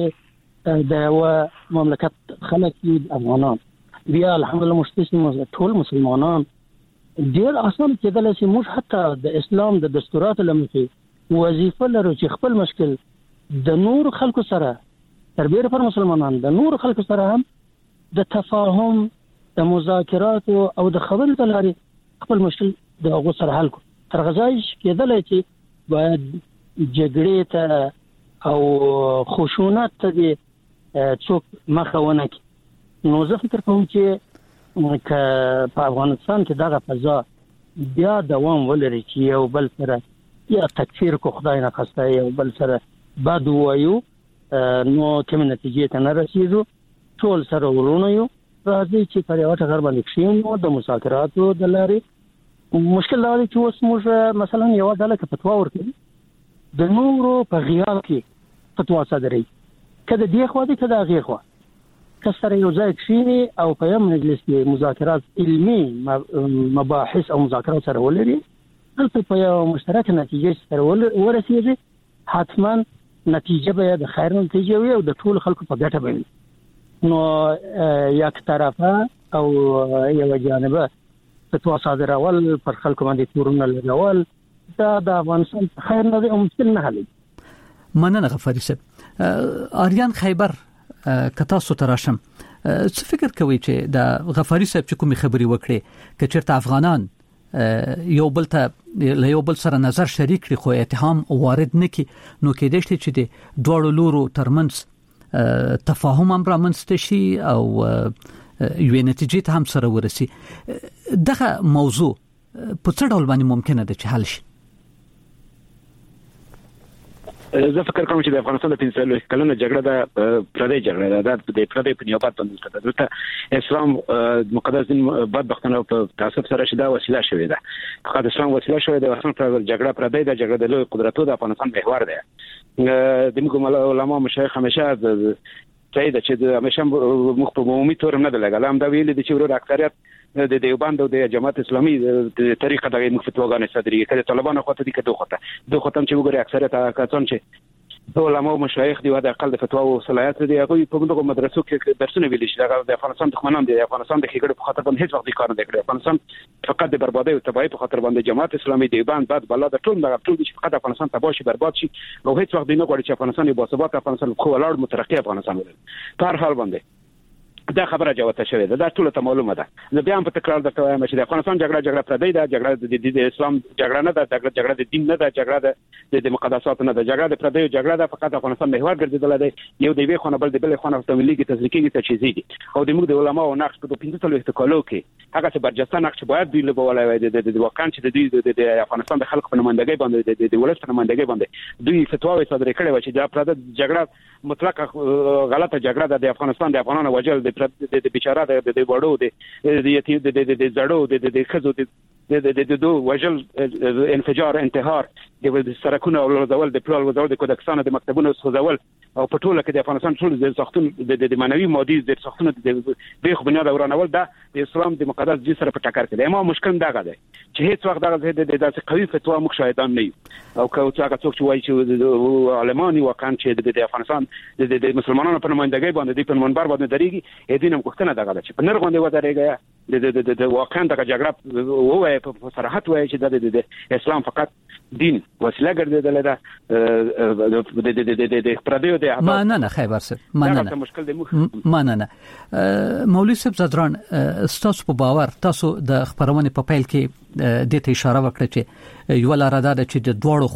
د یو مملکت خلک افغانان بیا الحمدلله مستسی ټول مسلمانان ډیر اسان کېدل چې موږ حتی د اسلام د دستورات لمخې وظیفه لرو چې خپل مشکل د نور خلکو سره تربیه پر مسلمانان د نور خلکو سره هم د تفاهم د مذاکرات او د خبرو د لارې خپل مشکل د هغه سره حل کو تر غځای کېدل چې باید جګړې ته او خشونت ته د څوک مخاونه کوي نو زه فکر کوم چې په افغانستان کې دغه فضا بیا دوام ولري چې یو بل سره یا تکفیر کو خدای نه خواسته یو بل سره بد وایو نو کوم نتیجې ته نه رسیدو ټول سره ورونه یو راځي چې پر یو ټکر باندې کښینو د مذاکراتو د لارې مشکل دا دی چې اوس موږ مثلا یو ډله کې فتوا ورکړي د نورو په غیاب کې فتوا صادري کله دی خو دې کله هغه خو کسر یو ځای کښینی او په یو مجلس کې مذاکرات علمي مباحث او مذاکرات سره ولري هلته په یو مشترک نتیجې سره ورسیږي حتما نتیجه به د خیر نتیجه وي او د ټول خلکو په ګټه وي نو یک طرفه او یو جانبه فتوا صادرول پر خلکو باندې تورونه لګول دا د افغانستان خیر نه دی او مشکل نه حل مننه غفاری صاحب آریان خیبر کتا سو تراشم څه فکر کوي چې د غفاری صاحب چې کومي خبري وکړي ک چیرته افغانان یو بل ته له یو بل سره نظر شریک کړي خو اتهام وارد نکي نو کې دشته چې د دوړو لورو ترمنځ تفاهم هم رامنځته شي او یو نتیجې ته هم سره ورسي دغه موضوع په څه ډول باندې ممکنه ده چې حل شي زه فکر کوم چې د افغانستان د پنځه کلونو جګړه د پردې جګړه ده د پردې په نیابت باندې تدریته اسلام مقدس دین بدبختانه په تعصب سره شدا وسیله شوې ده فقط اسلام وسیله شوې ده اصلا پر جګړه پردې د جګړه د لوی قدرتونو د افغانستان محور ده د موږ علماء مشایخ همیشه ځای ده چې همیشه مخ په عمومي تور نه ده لګل هم دا ویل دي چې ورور اکثریت د دیوبند او د جماعت اسلامي د طریقه د مفتوګانې صدري کړي طالبانو خو ته دي کده خو ته دوه ختم چې وګوري اکثریت کسان چې علماء مشایخ دی او د اقل د فتوا او صلاحیت دی هغه په دغه مدرسو کې درسونه ویل شي د افغانستان دښمنان دي افغانستان د خېګړې په خاطر باندې هیڅ وخت کار نه کوي افغانستان فقط د بربادي او تباہي په خاطر باندې جماعت اسلامي دیوبند بعد بل د ټول د ټول چې فقط افغانستان تباہ شي برباد شي او هیڅ وخت نه غواړي چې افغانستان یو باثبات افغانستان خو ولاړ مترقي افغانستان ولري په هر حال باندې دا خبره جوته شوې ده دا ټول ته معلومه ده زه بیا هم په تکرار درته وایم چې د افغانستان جګړه جګړه پردې ده جګړه د اسلام جګړه نه ده جګړه د دین نه ده جګړه د مقدسات نه ده جګړه د پردې جګړه ده فقط افغانستان محور ګرځیدل دی یو دی وی خو نه بل دی بل خو نه په ملي کې تزریقي ته چیزې دي او د موږ د علماء او نقش په پنځه تلو استقالو کې هغه چې برجسته نقش باید دی له بوله وای د واقعا چې د د افغانستان د خلکو په نمائندګۍ باندې د ولس په نمائندګۍ باندې دوی فتواوی صادره کړې و چې د پردې جګړه مطلق غلطه جګړه ده د افغانستان د افغانانو وجل د بیچاره د د وړو د د یتیم د د زړو د د خزو د د د دو وجل انفجار انتحار د سرکونو او لوزول د پلان وزول د کودکستان د مکتبونو سوزول او په ټوله کې د افغانستان ټول د سختون د د معنوي مادي د سختون د بیخ بنیاد ورانول دا د اسلام د مقدس دین سره په ټکر کې دی ما مشکل دا غده چې هیڅ وخت دا د داسې قوي فتوا مخ شاهدان نه او که څنګه څوک چې وایي چې علماني واقعا چې د افغانستان د مسلمانانو په نمائندګۍ باندې د منبر باندې درېږي اې دینم کوښتنه دا غده چې په نر باندې ودرېږي د د واقعا د جګړه وایي په صراحت وایي چې د اسلام فقط دین وسیله ګرځیدل ده د د د پردیو د ما نه نه خیبر صاحب ما نه ما نه نه مولوی صاحب زدران تاسو په باور تاسو د خبرونه په پیل کې د ته اشاره وکړه چې یو لاره ده چې د دوړو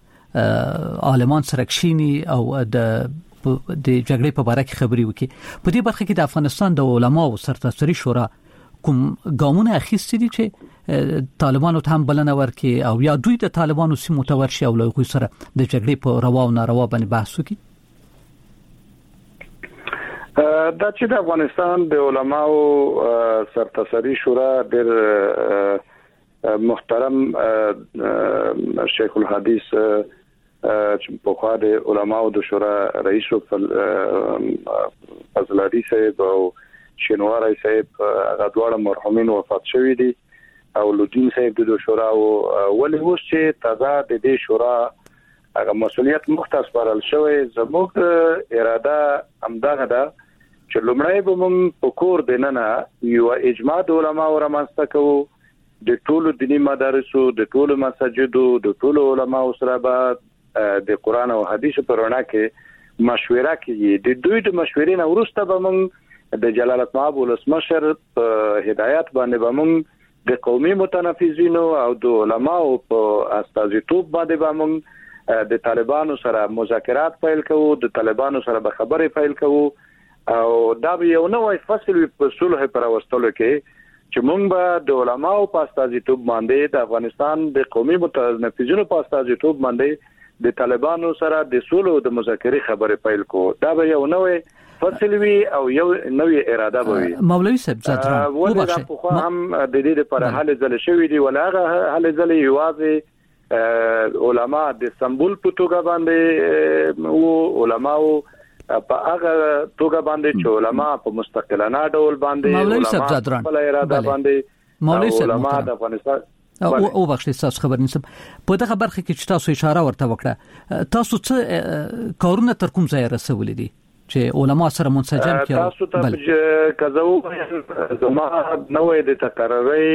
خو عالمان سره کښینی او د د جګړې په اړه خبري وکړي په دې برخه کې د افغانستان د علماو سرتاسري شورا کوم ګامونه اخیستي دي چې طالبانو ته هم بلنه ورکړي او یا دوی د طالبانو سیمو ته ورشي او له کوم سره د جګړې په روا او ناروا باندې بحث وکړي دا چې د افغانستان د علماو سرتاسري شورا ډېر محترم شیخ الحدیث چې په خوا د علماو د شورا رئیس فضل علي صاحب او شینواری صاحب هغه دواړه مرحومین وفات شوي دي او لودین صاحب د شورا او ولې اوس چې تازه د دې شورا هغه مسولیت مختص پرل شوی زموږ اراده همدغه ده چې لومړی به موږ په کور دننه یو اجماع د علماو رامنځته کوو د ټولو دینی مدارسو د ټولو مساجدو د ټولو علماو سره به د قران او حدیث په رڼا کې مشوره کوي د دوی د مشورې نه وروسته به موږ د جلالت مآب ولسمشر په هدایت باندې به موږ د قومي متنفذینو او د علماو په استازیتوب باندې به موږ د طالبانو سره مذاکرات پیل کوو د طالبانو سره به خبرې پیل کوو او دا به یو نوې فصل په صلح پر واستلو کې چې موږ به د علماو په استازیتوب باندې د افغانستان د قومي متنفذینو په استازیتوب باندې د طالبانو سره د صلح او د مذاکرې خبرې پیل کوو دا به یو نوې فصل وی او یو نوې اراده به وي مولوي صاحب زادران وبخښه په هم د دې لپاره حل ځل شوې دي ولغه حل ځل یوازې علما د استنبول په توګه باندې او علماو په هغه توګه باندې چې علما په مستقلانه ډول باندې مولوي صاحب زادران په اراده باندې مولوي صاحب علما د افغانستان او بخښه تاسو خبر نسم په دغه برخه کې چې تاسو اشاره ورته وکړه تاسو څه کارونه تر کوم ځای رسولې دي چې علما سره منسجم کړي تاسو ته کزو زما نوې د تقرری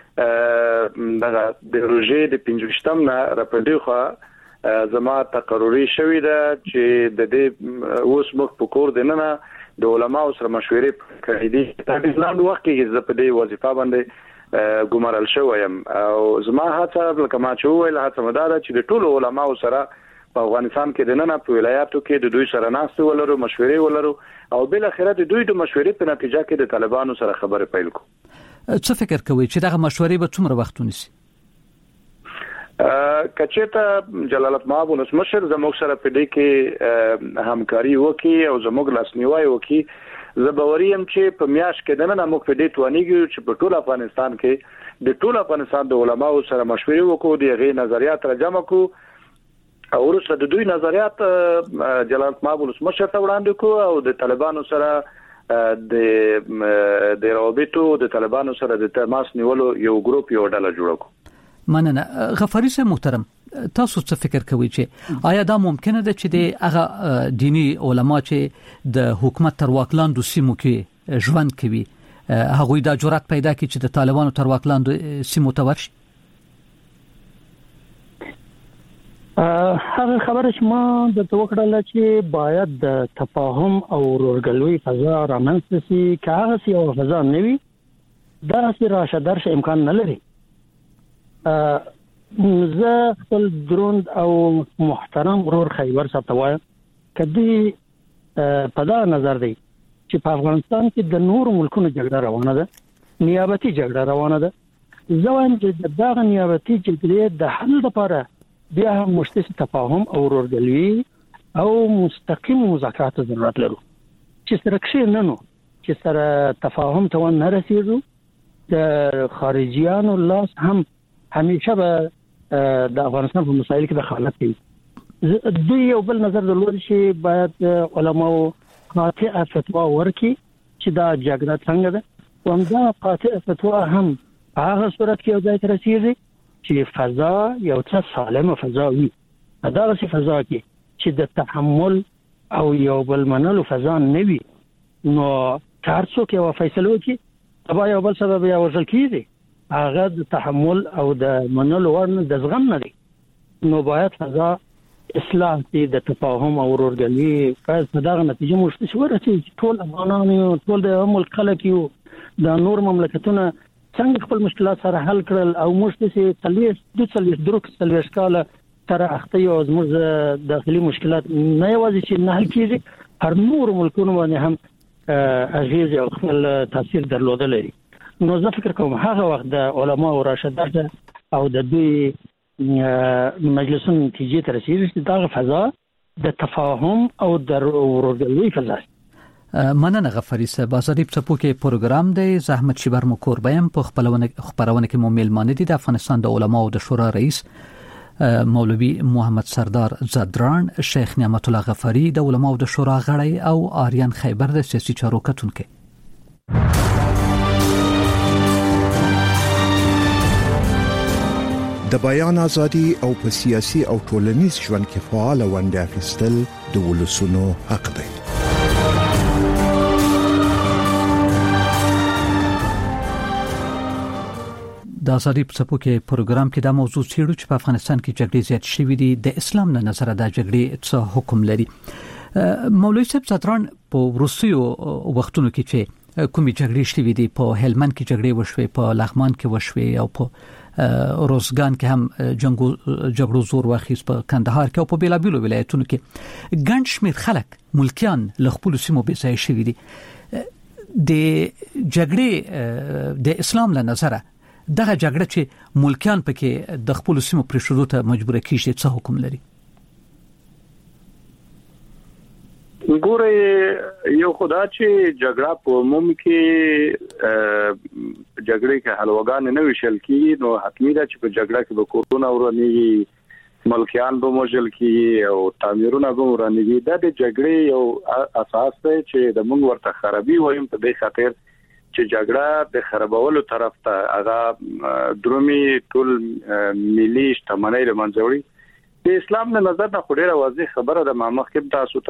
دغه د روزي د پنځوشتم نه راپدې خو زما تقرری شوې ده چې د دې اوس مخ په کور دننه د علماو سره مشورې کړې دي په دې ځان وخت کې زه په دې وظیفه باندې ګمارل شوم او زما هڅه لکه ما چې ویل هڅه مدار چې د ټولو علماو سره په افغانستان کې دننه په ولایاتو کې د دوی سره ناست ولرو مشورې ولرو او بل اخرت دوی د مشورې په نتیجه کې د طالبانو سره خبرې پیل کو څه فکر کوي چې دغه مشورې به څومره وخت ونیسي کچېته جلالت مآب ولسمشر زموږ سره په دې کې همکاري وکړي او زموږ لاسنیوي وکړي زه باوریم چې په میاش کې دنه موږ په دې توانیږو چې په ټول افغانستان کې د ټول افغانستان د علماو سره مشورې وکړو د غي نظریات راجمع کو او ورسره د دوی نظریات جلالت مآب ولسمشر ته وړاندې کو او د طالبانو سره د د روابطو د طالبانو سره د تماس نیولو یو ګروپ یو ډله جوړ کو مننه غفاری صاحب محترم تاسو څه فکر کوئ چې آیا دا ممکنه ده چې د هغه دینی علما چې د حکومت تر واکلاندو سیمو کې ژوند کوي هغه د جرأت پیدا کړي چې د طالبانو تر واکلاندو سیمو ته ورشي هغه خبره چې ما د توکړه چې باید د تفاهم او ورورګلوي فضا رامنځته شي کاغه سی او فضا نوي دا سي راشه درش امکان نه لري زه خپل دروند او محترم ورور خیبر صاحب وایم کدی په دا نظر دی چې په افغانستان کې د نور ملکونو جګړه روانه ده نیابتي جګړه روانه ده زه وایم چې دغه نیابتي جګړې د حل لپاره بیا هم مشترک تفاهم او ورورګلوي او مستقیم مذاکرات ضرورت لرو چې سره کې نه نو چې سره تفاهم ته نه رسیدو د خارجيانو لاس هم همیشه به د افغانستان په مسایل کې دخالت کوي دوی یو بل نظر درلود چې باید علماو قاطع فتوا ورکړي چې دا جګړه څنګه ده ومدا قاطع فتوا هم هغه صورت کې یو ځای ته رسیږي چې فضا یو څه سالمه فضا وي دا چې فضا کې چې د تحمل او یو بل منلو فضا نه وي نو تاسو کې و فیصله وکړي تبا یو بل سبب یا ورسل کیږي هغه د تحمل او د منلو ورن د زغم نه دي نو باید فضا اصلاح دي د تفاهم او ورورګلوي فاز دغه نتیجه مو شوره چې ټول افغانان ټول د عمل خلک یو د نور مملکتونه څنګه خپل مشکلات سره حل کړل او موږ چې تلیش د تلیش دروک تلیش کاله تر اخته یو زموږ داخلي مشکلات نه یوازې چې نه حل کیږي هر نور ملکونو باندې هم اغیز او خپل تاثیر درلودل لري نو زه فکر کوم هغه وخت د علما او راشدات او د دوی مجلسونو نتیجې ته رسیدل چې دا فضا د تفاهم او د ورورګلوي فضا مننه غفاری صاحب. ازادي په کې پروګرام دی زحمت شبر مو کوربایم په خپلونه خبرونه کې مو میلمانه دي د افغانستان د علماو د شورا رئیس مولوی محمد سردار زدران، شیخ نعمت الله غفاری د علماو د شورا غړی او آریان خیبر د سیاسي چارو کتونکي. د بیان ازادي او په سیاسي او ټولنیز ژوند کې فعال ونډه اخیستل د ولسونو حق دی. د ازادي په څپو کې پروګرام کې دا موضوع چیرې چې په افغانستان کې جګړې زیات شوې دي د اسلام نه نظر د جګړې څه حکم لري. مولوی صاحب زدران په روسیو وختونو کې چې کومې جګړې شوې دي په هلمند کې جګړې وشوې، په لغمان کې وشوې او په روزګان کې هم جنگو جګړو زور واخیست، په کندهار کې او په بیلابیلو ولایتونو کې ګڼ شمېر خلک ملکیان له خپل سیمو بې ځایه شوي دي. د جګړې د اسلام له نظره دغه جګړه چې ملکیان پکې د خپل سیمو پر شروع ته مجبور کیږي څه حکم لري؟ ګوره یو خدا چې جګړه په عموم کې جګړې کې حلواګان نه وشل کیږي، نو حتمی ده چې په جګړه کې به کورونه ورنيږي، ملکیان به موجل کیږي او تعمیرونه به ورنيږي. دا د جګړې یو اساس دی چې د موږ ورته خرابي وایم په دې خاطر چې جګړه د خرابولو طرف ته هغه درومي ټول ملي شتمنۍ له منځوړي. د اسلام نه نظر نه خوري راوځي خبره د مخکې تاسو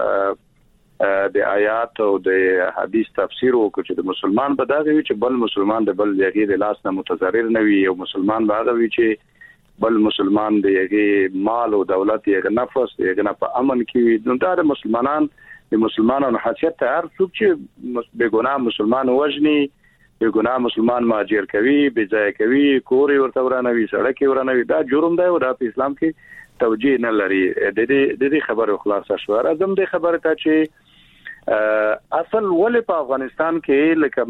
ته د آیات او د حدیث تفسیر وکړي چې د مسلمان په دغه وی چې بل مسلمان د بل ځای د لاس نه متضرر نه وي، او مسلمان به وی چې بل مسلمان د یغي مال او دولت یغه نفس یغه نه په امن کې وي. نو دا مسلمانان د مسلمانانو حیثیت ته هر څوک چې بېګناه مسلمان وژني، بېګناه مسلمان ماجر کوي، بې ځای کوي، کور ورته ورانوي، سړک ورانوي، دا جرم دی او دا په اسلام کې توجیه نه لري. د دې د دې خبرو خلاصه شو. راځم د خبره ته چې اصل ولې په افغانستان کې لکه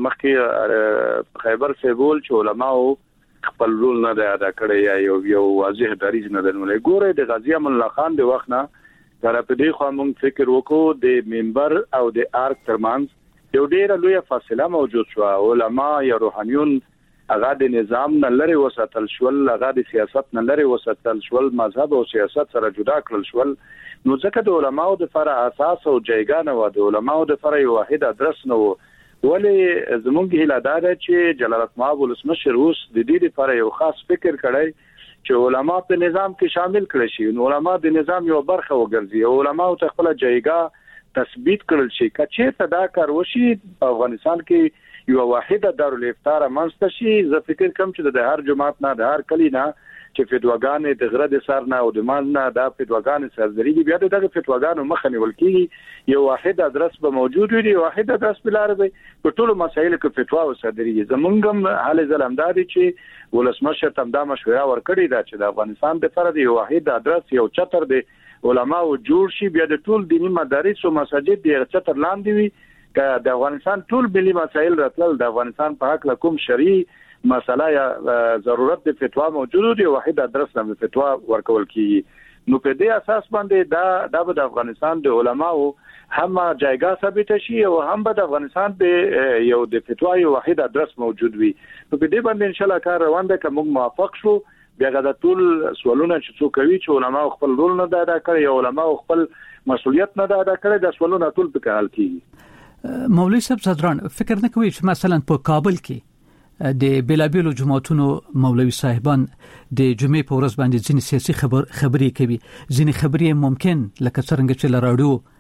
مخکې خیبر سیبول چې علماو خپل رول نه ادا کړی یا یو یو واضح دریځ نه درنولې. ګوره د غازی امان الله خان د وخت نه تر په دې خو موږ فکر وکړو د منبر او د ارک ترمنځ یو ډیره لوی فاصله موجود شو. علما یا روحانيون هغه د نظام نه لري وساتل شول، هغه د سیاست نه لري وساتل شول، مذهب او سیاست سره جدا کړل شول. نو ځکه د علماو د فرع اساس او جایګانه و د علماو د فرع یو واحد ادرس نو ولی زمونږ هیله دا ده چې جلالت مآب ولسمشر اوس د دې لپاره یو خاص فکر کړی چې علما په نظام کې شامل کړي شي، نو علما د نظام یو برخه وګرځي او علما ته خپل جایګه تثبیت کړل شي. کچې ته دا کار وشي په افغانستان کې یو واحده دارالافطار منځته شي. زه فکر کوم چې د هر جماعت نه د هر کلی نه چې فتواګانې د غره د سر نه او د مان نه دا فتواګانې سرزري دي، بیا دغه فتواګانو مخه نیول کیږي، یو واحد ادرس به موجود وي، واحد ادرس بلاره به په ټولو مسایلو کې فتوا وسدري. زمونږ حال زلمداري چې ولسمشر تم دا مشوره ورکړی دا چې د افغانستان د فرد یو واحد ادرس یو چتر دی علماو جوړ شي، بیا د ټول دینی مدارس او مساجد د چتر لاندې وي چې د افغانستان ټول ملي مسایل راتلل د افغانستان په حق لکم شرعي مسله یا ضرورت د فتوا موجود دی، واحد ادرس نه فتوا ورکول کیږي. نو په دې اساس باندې دا د افغانستان د علماو هم جایګه ثابت شي او هم د افغانستان د یو د فتوا یو واحد ادرس موجود وي. نو په دې باندې ان شاء الله کار روان دی که موږ موافق شو. بیا غدا ټول سوالونه چې څوک کوي چې علماو خپل رول نه ادا کړي او علماو خپل مسؤلیت نه ادا کړي، د سوالونه ټول په حل کیږي. مولوی صاحب زدران فکر نه کوي چې مثلا په کابل کې د بیلابیلو جماعتونو مولوی صاحبان د جمعې په ورځ باندې ځینې سیاسي خبر خبرې کوي، ځینې خبرې ممکن لکه څنګه چې له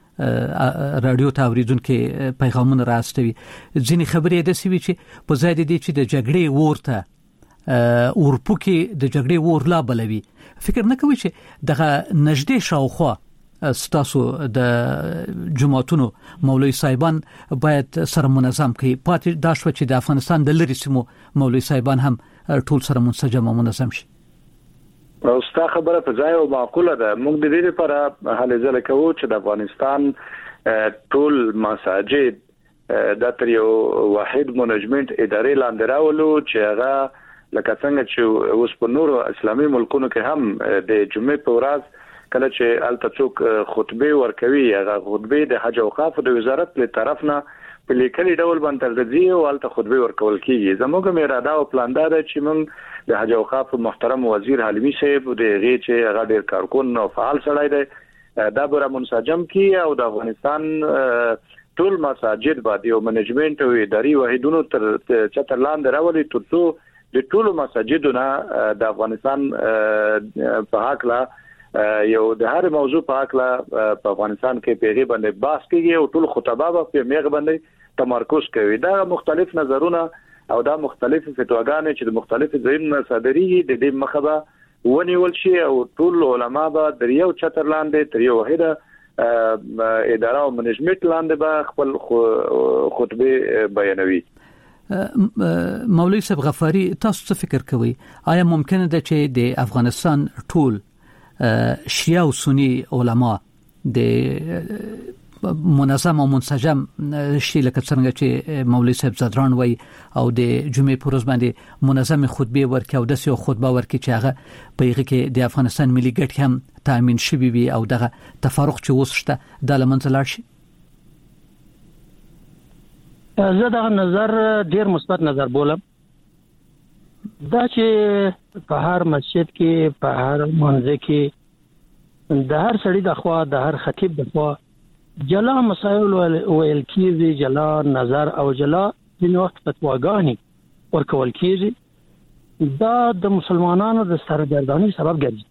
رادیو رادیو ته اوریدونکو پیغامونه راستوي، ځینې خبرې د سوي چې په ځای دي چې د جګړې ورته اورپوکي د جګړې ور لا بلوي. فکر نه کوي چې دغه نږدې شاوخوا ستاسو د جماعتونو مولوی صاحبان باید سره منظم کړي؟ پاتې دا شو چې د افغانستان د لری سیمو مولوی صاحبان هم ټول سره منسجم او منظم شي. او ستا خبره په ځای او معقوله ده. موږ د دې لپاره هلې ځلې کوو چې د افغانستان ټول مساجد د تر یو واحد منجمنت ادارې لاندې راولو چې هغه لکه څنګه چې اوس په نورو اسلامي ملکونو کې هم د جمعې په ورځ کله چې الته څوک خطبه ورکوي هغه خطبه د حج او اوقاف د وزارت له طرف نه په لیکلي ډول باندې ترځي او الته خطبه ورکول کیږي. زموږ اراده او پلان دا ده چې موږ د حج او اوقاف محترم وزیر حلیمی صاحب د غي چې هغه ډیر کارکون او فعال سړی دی دا به منسجم کی او د افغانستان ټول مساجد باندې او منیجمنت او اداري وحیدونو تر چتر لاندې راولي ترڅو د ټول مساجدونو د افغانستان په حق لا یو د هر موضوع په حق لا په افغانستان کې پیغي باندې باس کیږي او ټول خطبه په میغ باندې تمرکز کوي. دا مختلف نظرونه او دا مختلف فتواګانې چې د مختلف ځایونو صادري د دې مخبه ونیول شي او ټول علما به د یو چتر لاندې تر یو وحده اداره او منیجمنت لاندې به خپل خطبه بیانوي. مولوی صاحب غفاری تاسو څه فکر کوئ؟ آیا ممکنه ده چې د افغانستان ټول شیعه او سنی علما د منظم او منسجم شي لکه څنګه چې مولوی صاحب زادران وای او د جمعې پر ورځ باندې منظم خطبه ورکړي او د سیو خطبه ورکړي چې هغه په هغه کې د افغانستان ملي ګټ هم تامین شوي وي او دغه تفرق چې وسشته د لمنځه لاړ شي؟ زه دا نظر ډیر مثبت نظر بولم. دا چې په هر مسجد کې په هر منځ کې د هر سړي د خوا د هر خطیب د خوا جلا مسائل ویل کیږي، جلا نظر او جلا د وخت فتواګانی ورکول کیږي. دا د مسلمانانو د سرګردانی سبب ګرځي.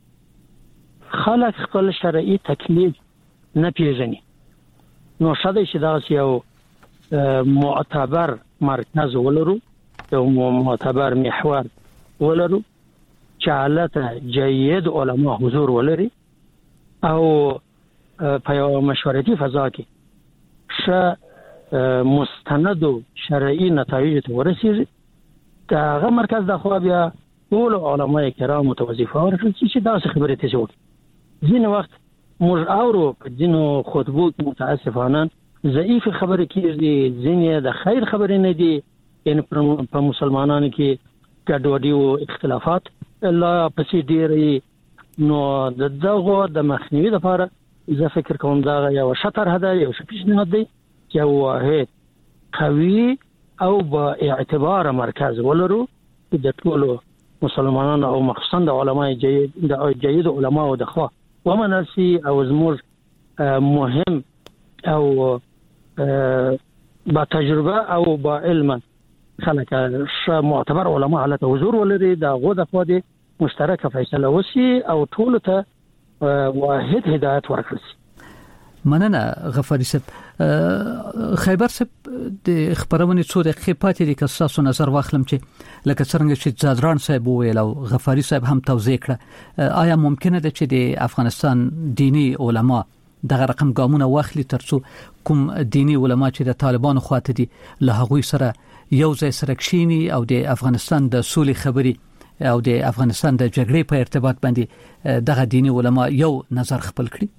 خلک خپل شرعي تکلیف نه پیژني. نو شاده چې دا یو معتبر مرکز ولرو، یو معتبر محور ولرو چې حالته جيد علما حضور ولري او په یو مشورتي فضا کې ش مستند شرعي نتایج ته ورسیږي. داغه مرکز د خو بیا ټول علما کرام متوظفه ورته چې دا څه خبره ته وکړي. ځینې وخت موږ اورو په ځینو خطبو کې متاسفانه ضعیف خبره کیږي، ځینې د خیر خبرې نه دي، یعنی په مسلمانانو کې ګډوډي او اختلافات لا پسې ډېرې. نو د دغه د مخنیوي لپاره زه فکر کوم دا یو شطر هدا یو پیشنهاد دی چې یو واحد قوي او با اعتبار مرکز ولرو چې د ټولو مسلمانانو او مخصوصا د علماء جيد د جيد علماء او د خوا ومنسي او زموږ مهم او با تجربه او با علم خلک معتبر علما علت حضور ولري دا غوډه خو دي مشترکه فیصله وسی او ټول ته واحد هدایت ورکړي. مننه غفاری صاحب. خیبر صاحب د خبرونه څو دقیقې پاتې دي که تاسو نظر واخلم چې لکه څنګه چې زادران صاحب ویل او غفاری صاحب هم توضیح کړه، آیا ممکنه ده چې د افغانستان دینی علما دغه رقم ګامونه واخلي ترڅو کوم دینی علما چې د طالبانو خواته دي له هغوی سره یو ځای سره کښیني او د افغانستان د سولې خبري او د افغانستان د جګړې په ارتباط باندې دغه دینی علما یو نظر خپل کړي؟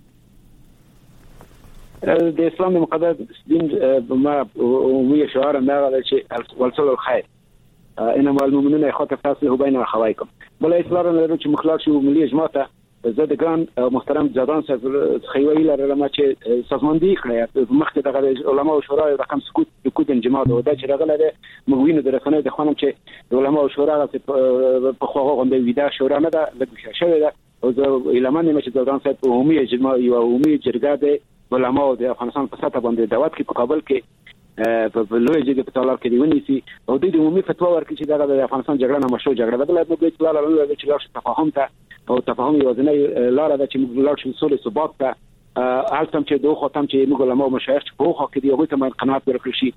د اسلام مقدس دین ما عمومي شعار نه غواړي چې ولسل الخير انما المؤمنون اخوه فاصله بين اخويكم. بل اسلام لري چې مخلاص شو ملي جماعته زه د ګران محترم زادران صاحب خیوی لرم چې سازماندهي کړی مخکې د علماء او شورا رقم سکوت د کود انجماع دا چې راغله د مغوینو د رسنۍ د خانم چې علماء او شورا په خواغه غونډه ویدا شورا نه ده لږه شوی ده او زه اعلان نه چې زادران صاحب عمومي اجماع یو عمومي جرګه د علماء د افغانستان په سطح باندې دعوت کې په کابل کې په لوی جګ په طالب کې ونیسي او د عمومي فتوا ورکړي چې دا د افغانستان جګړه نه مشروع جګړه ده. بل موږ چې لاله لري چې لاله تفاهم ته او تفاهم یوازنی لاره ده چې موږ لاړ شو سولې ثبات ته حالتم چې دوه ختم چې موږ علماء او مشایخ په خو کې دی هغه ته قناعت ورکړي شي.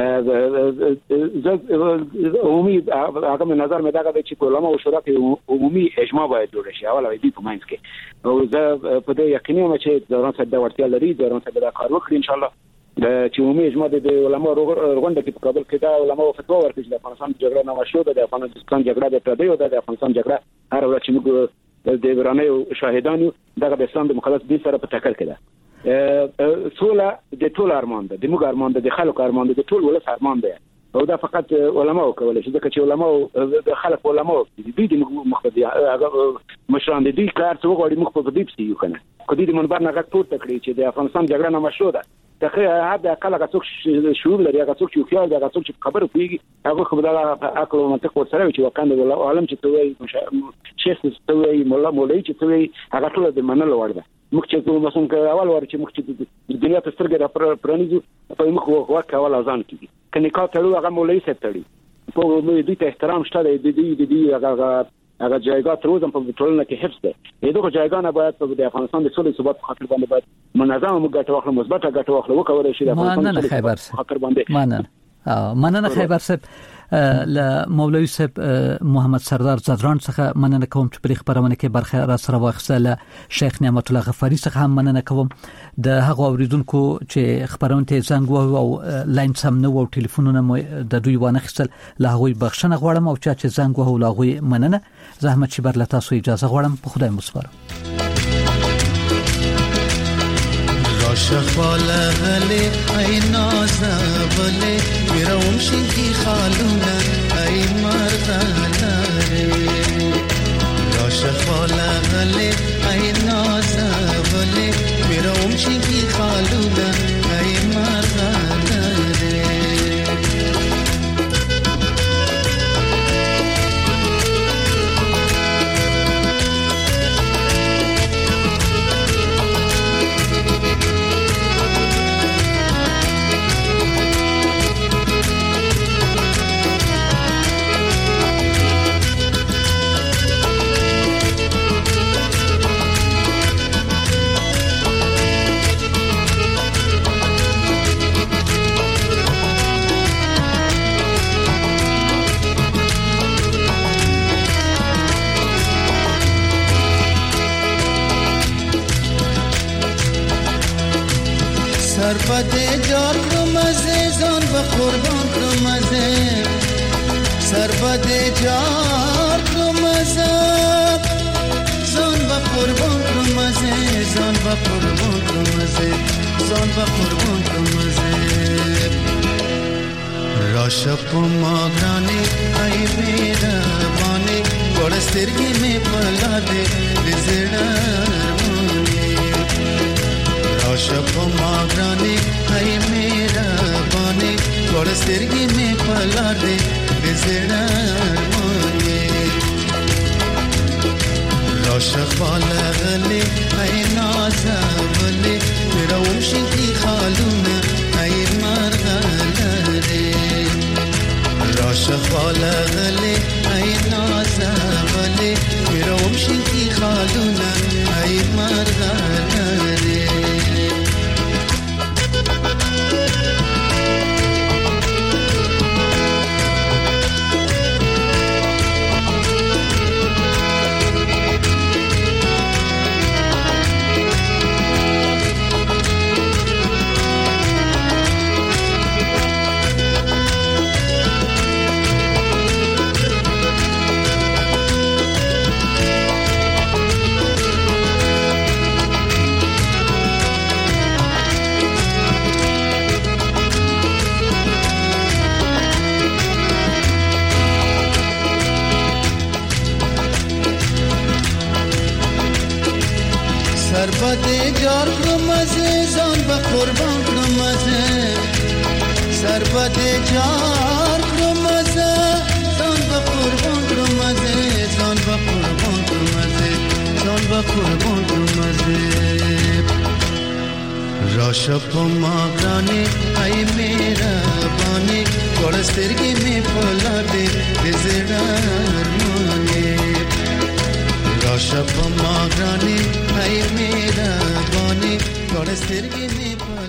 زه عمومي هغه نظر مې دا چې علماء او شورا کې عمومي اجماع باید جوړ شي اوله دې په ماینس کې او زه په دې یقیني یم چې دوران څخه د ورتیا لري دوران څخه د کار وکړي ان شاء الله چې عمومي اجماع د علماء غونډه کې په کابل کې دا علماء فتوا ورکړي چې د افغانستان جګړه نه مشروع ده، د افغانستان جګړه د پردیو ده، د افغانستان جګړه هر ورځ چې موږ د ورانه شاهدانو دغه د اسلام د مقدس دین سره په ټکر کې ده. سوله د ټول ارمان ده، د موږ ارمان ده، د خلکو ارمان ده، د ټول ولس ارمان ده او دا فقط علما کولای شي ځکه چې علما د خلک علما دي د مخدي مشران دي کار څو غوړي مخ په دې پسې یو کنه کدي د منبر نه غټ پورته کړی چې د افغانستان جګړه نه مشروع ده دغه هدا کله غڅوک شعور لري غڅوک چې خیال دا غڅوک چې خبره کوي هغه خبره عقل او منطق ورسره وي چې وکاند ولا عالم چې توي شیخ توي مولا مولوی چې توي هغه ټول د منلو وړ ده مخ چې کوم مثلا اول ور چې مخ چې د دنیا په سترګې پرانیزو په مخ وکه ولا ځان کیږي کني کا تړو هغه مولوی څه تړي په مې دې ته احترام شته د دې د دې هغه هغه ځایګه تر اوسه په ټولنه کې حفظ ده دغه ځایګه نه باید په افغانستان د سولې ثبات خاطر باندې باید منظم ګټه واخلو مثبت ګټه واخلو وکولای شي د افغانستان خاطر باندې مننه مننه خیبر صاحب ل مولوی صاحب محمد سردار زدران څخه مننه کوم چې په خبرونه کې برخه را سره واخصله شیخ نعمت الله غفاری څخه هم مننه کوم د هغه اوریدونکو چې خبرونه ته زنګ وو او لاین سم نو او ټلیفونونه د دوی وانه خصل له هغه بخښنه غواړم او چې زنګ وو له هغه مننه زحمت چې بر لتا سو اجازه غواړم په خدای مسپارم شخاله غلي اي نازبله يروم شنكي خالونا اي مرغانا لا شخاله غلي اي نازبله يروم شنكي خالونا اي مرغانا سرپده جار کرمزه زان و قربان کرمزه سرپده جار کرمزه زان و قربان کرمزه زان و قربان کرمزه زان و قربان کرمزه راشپ ماغرانی ای میرا بانی گوڑسترگی میں پلا دے وزڑا شپ ماغرانی ای میرا بانی گوڑسترگی میں پلا دے بزڑا مانے راشق والا غلی ای نازا ولی میرا ومشن کی خالونا ای مرغانا رے راشق والا غلی ای نازا ولی میرا ومشن کی خالونا ای مرغانا رے سرپده جار کرمزه زان و قربان کرمزه سرپده جار کرمزه زان و قربان کرمزه زان و قربان کرمزه زان و قربان کرمزه راشپ ماغرانی ای میرا بانی گوڑسترگی میں پلا دے وزڑا مانے راشپ ماغرانی ای میرا بانی گوڑسترگی میں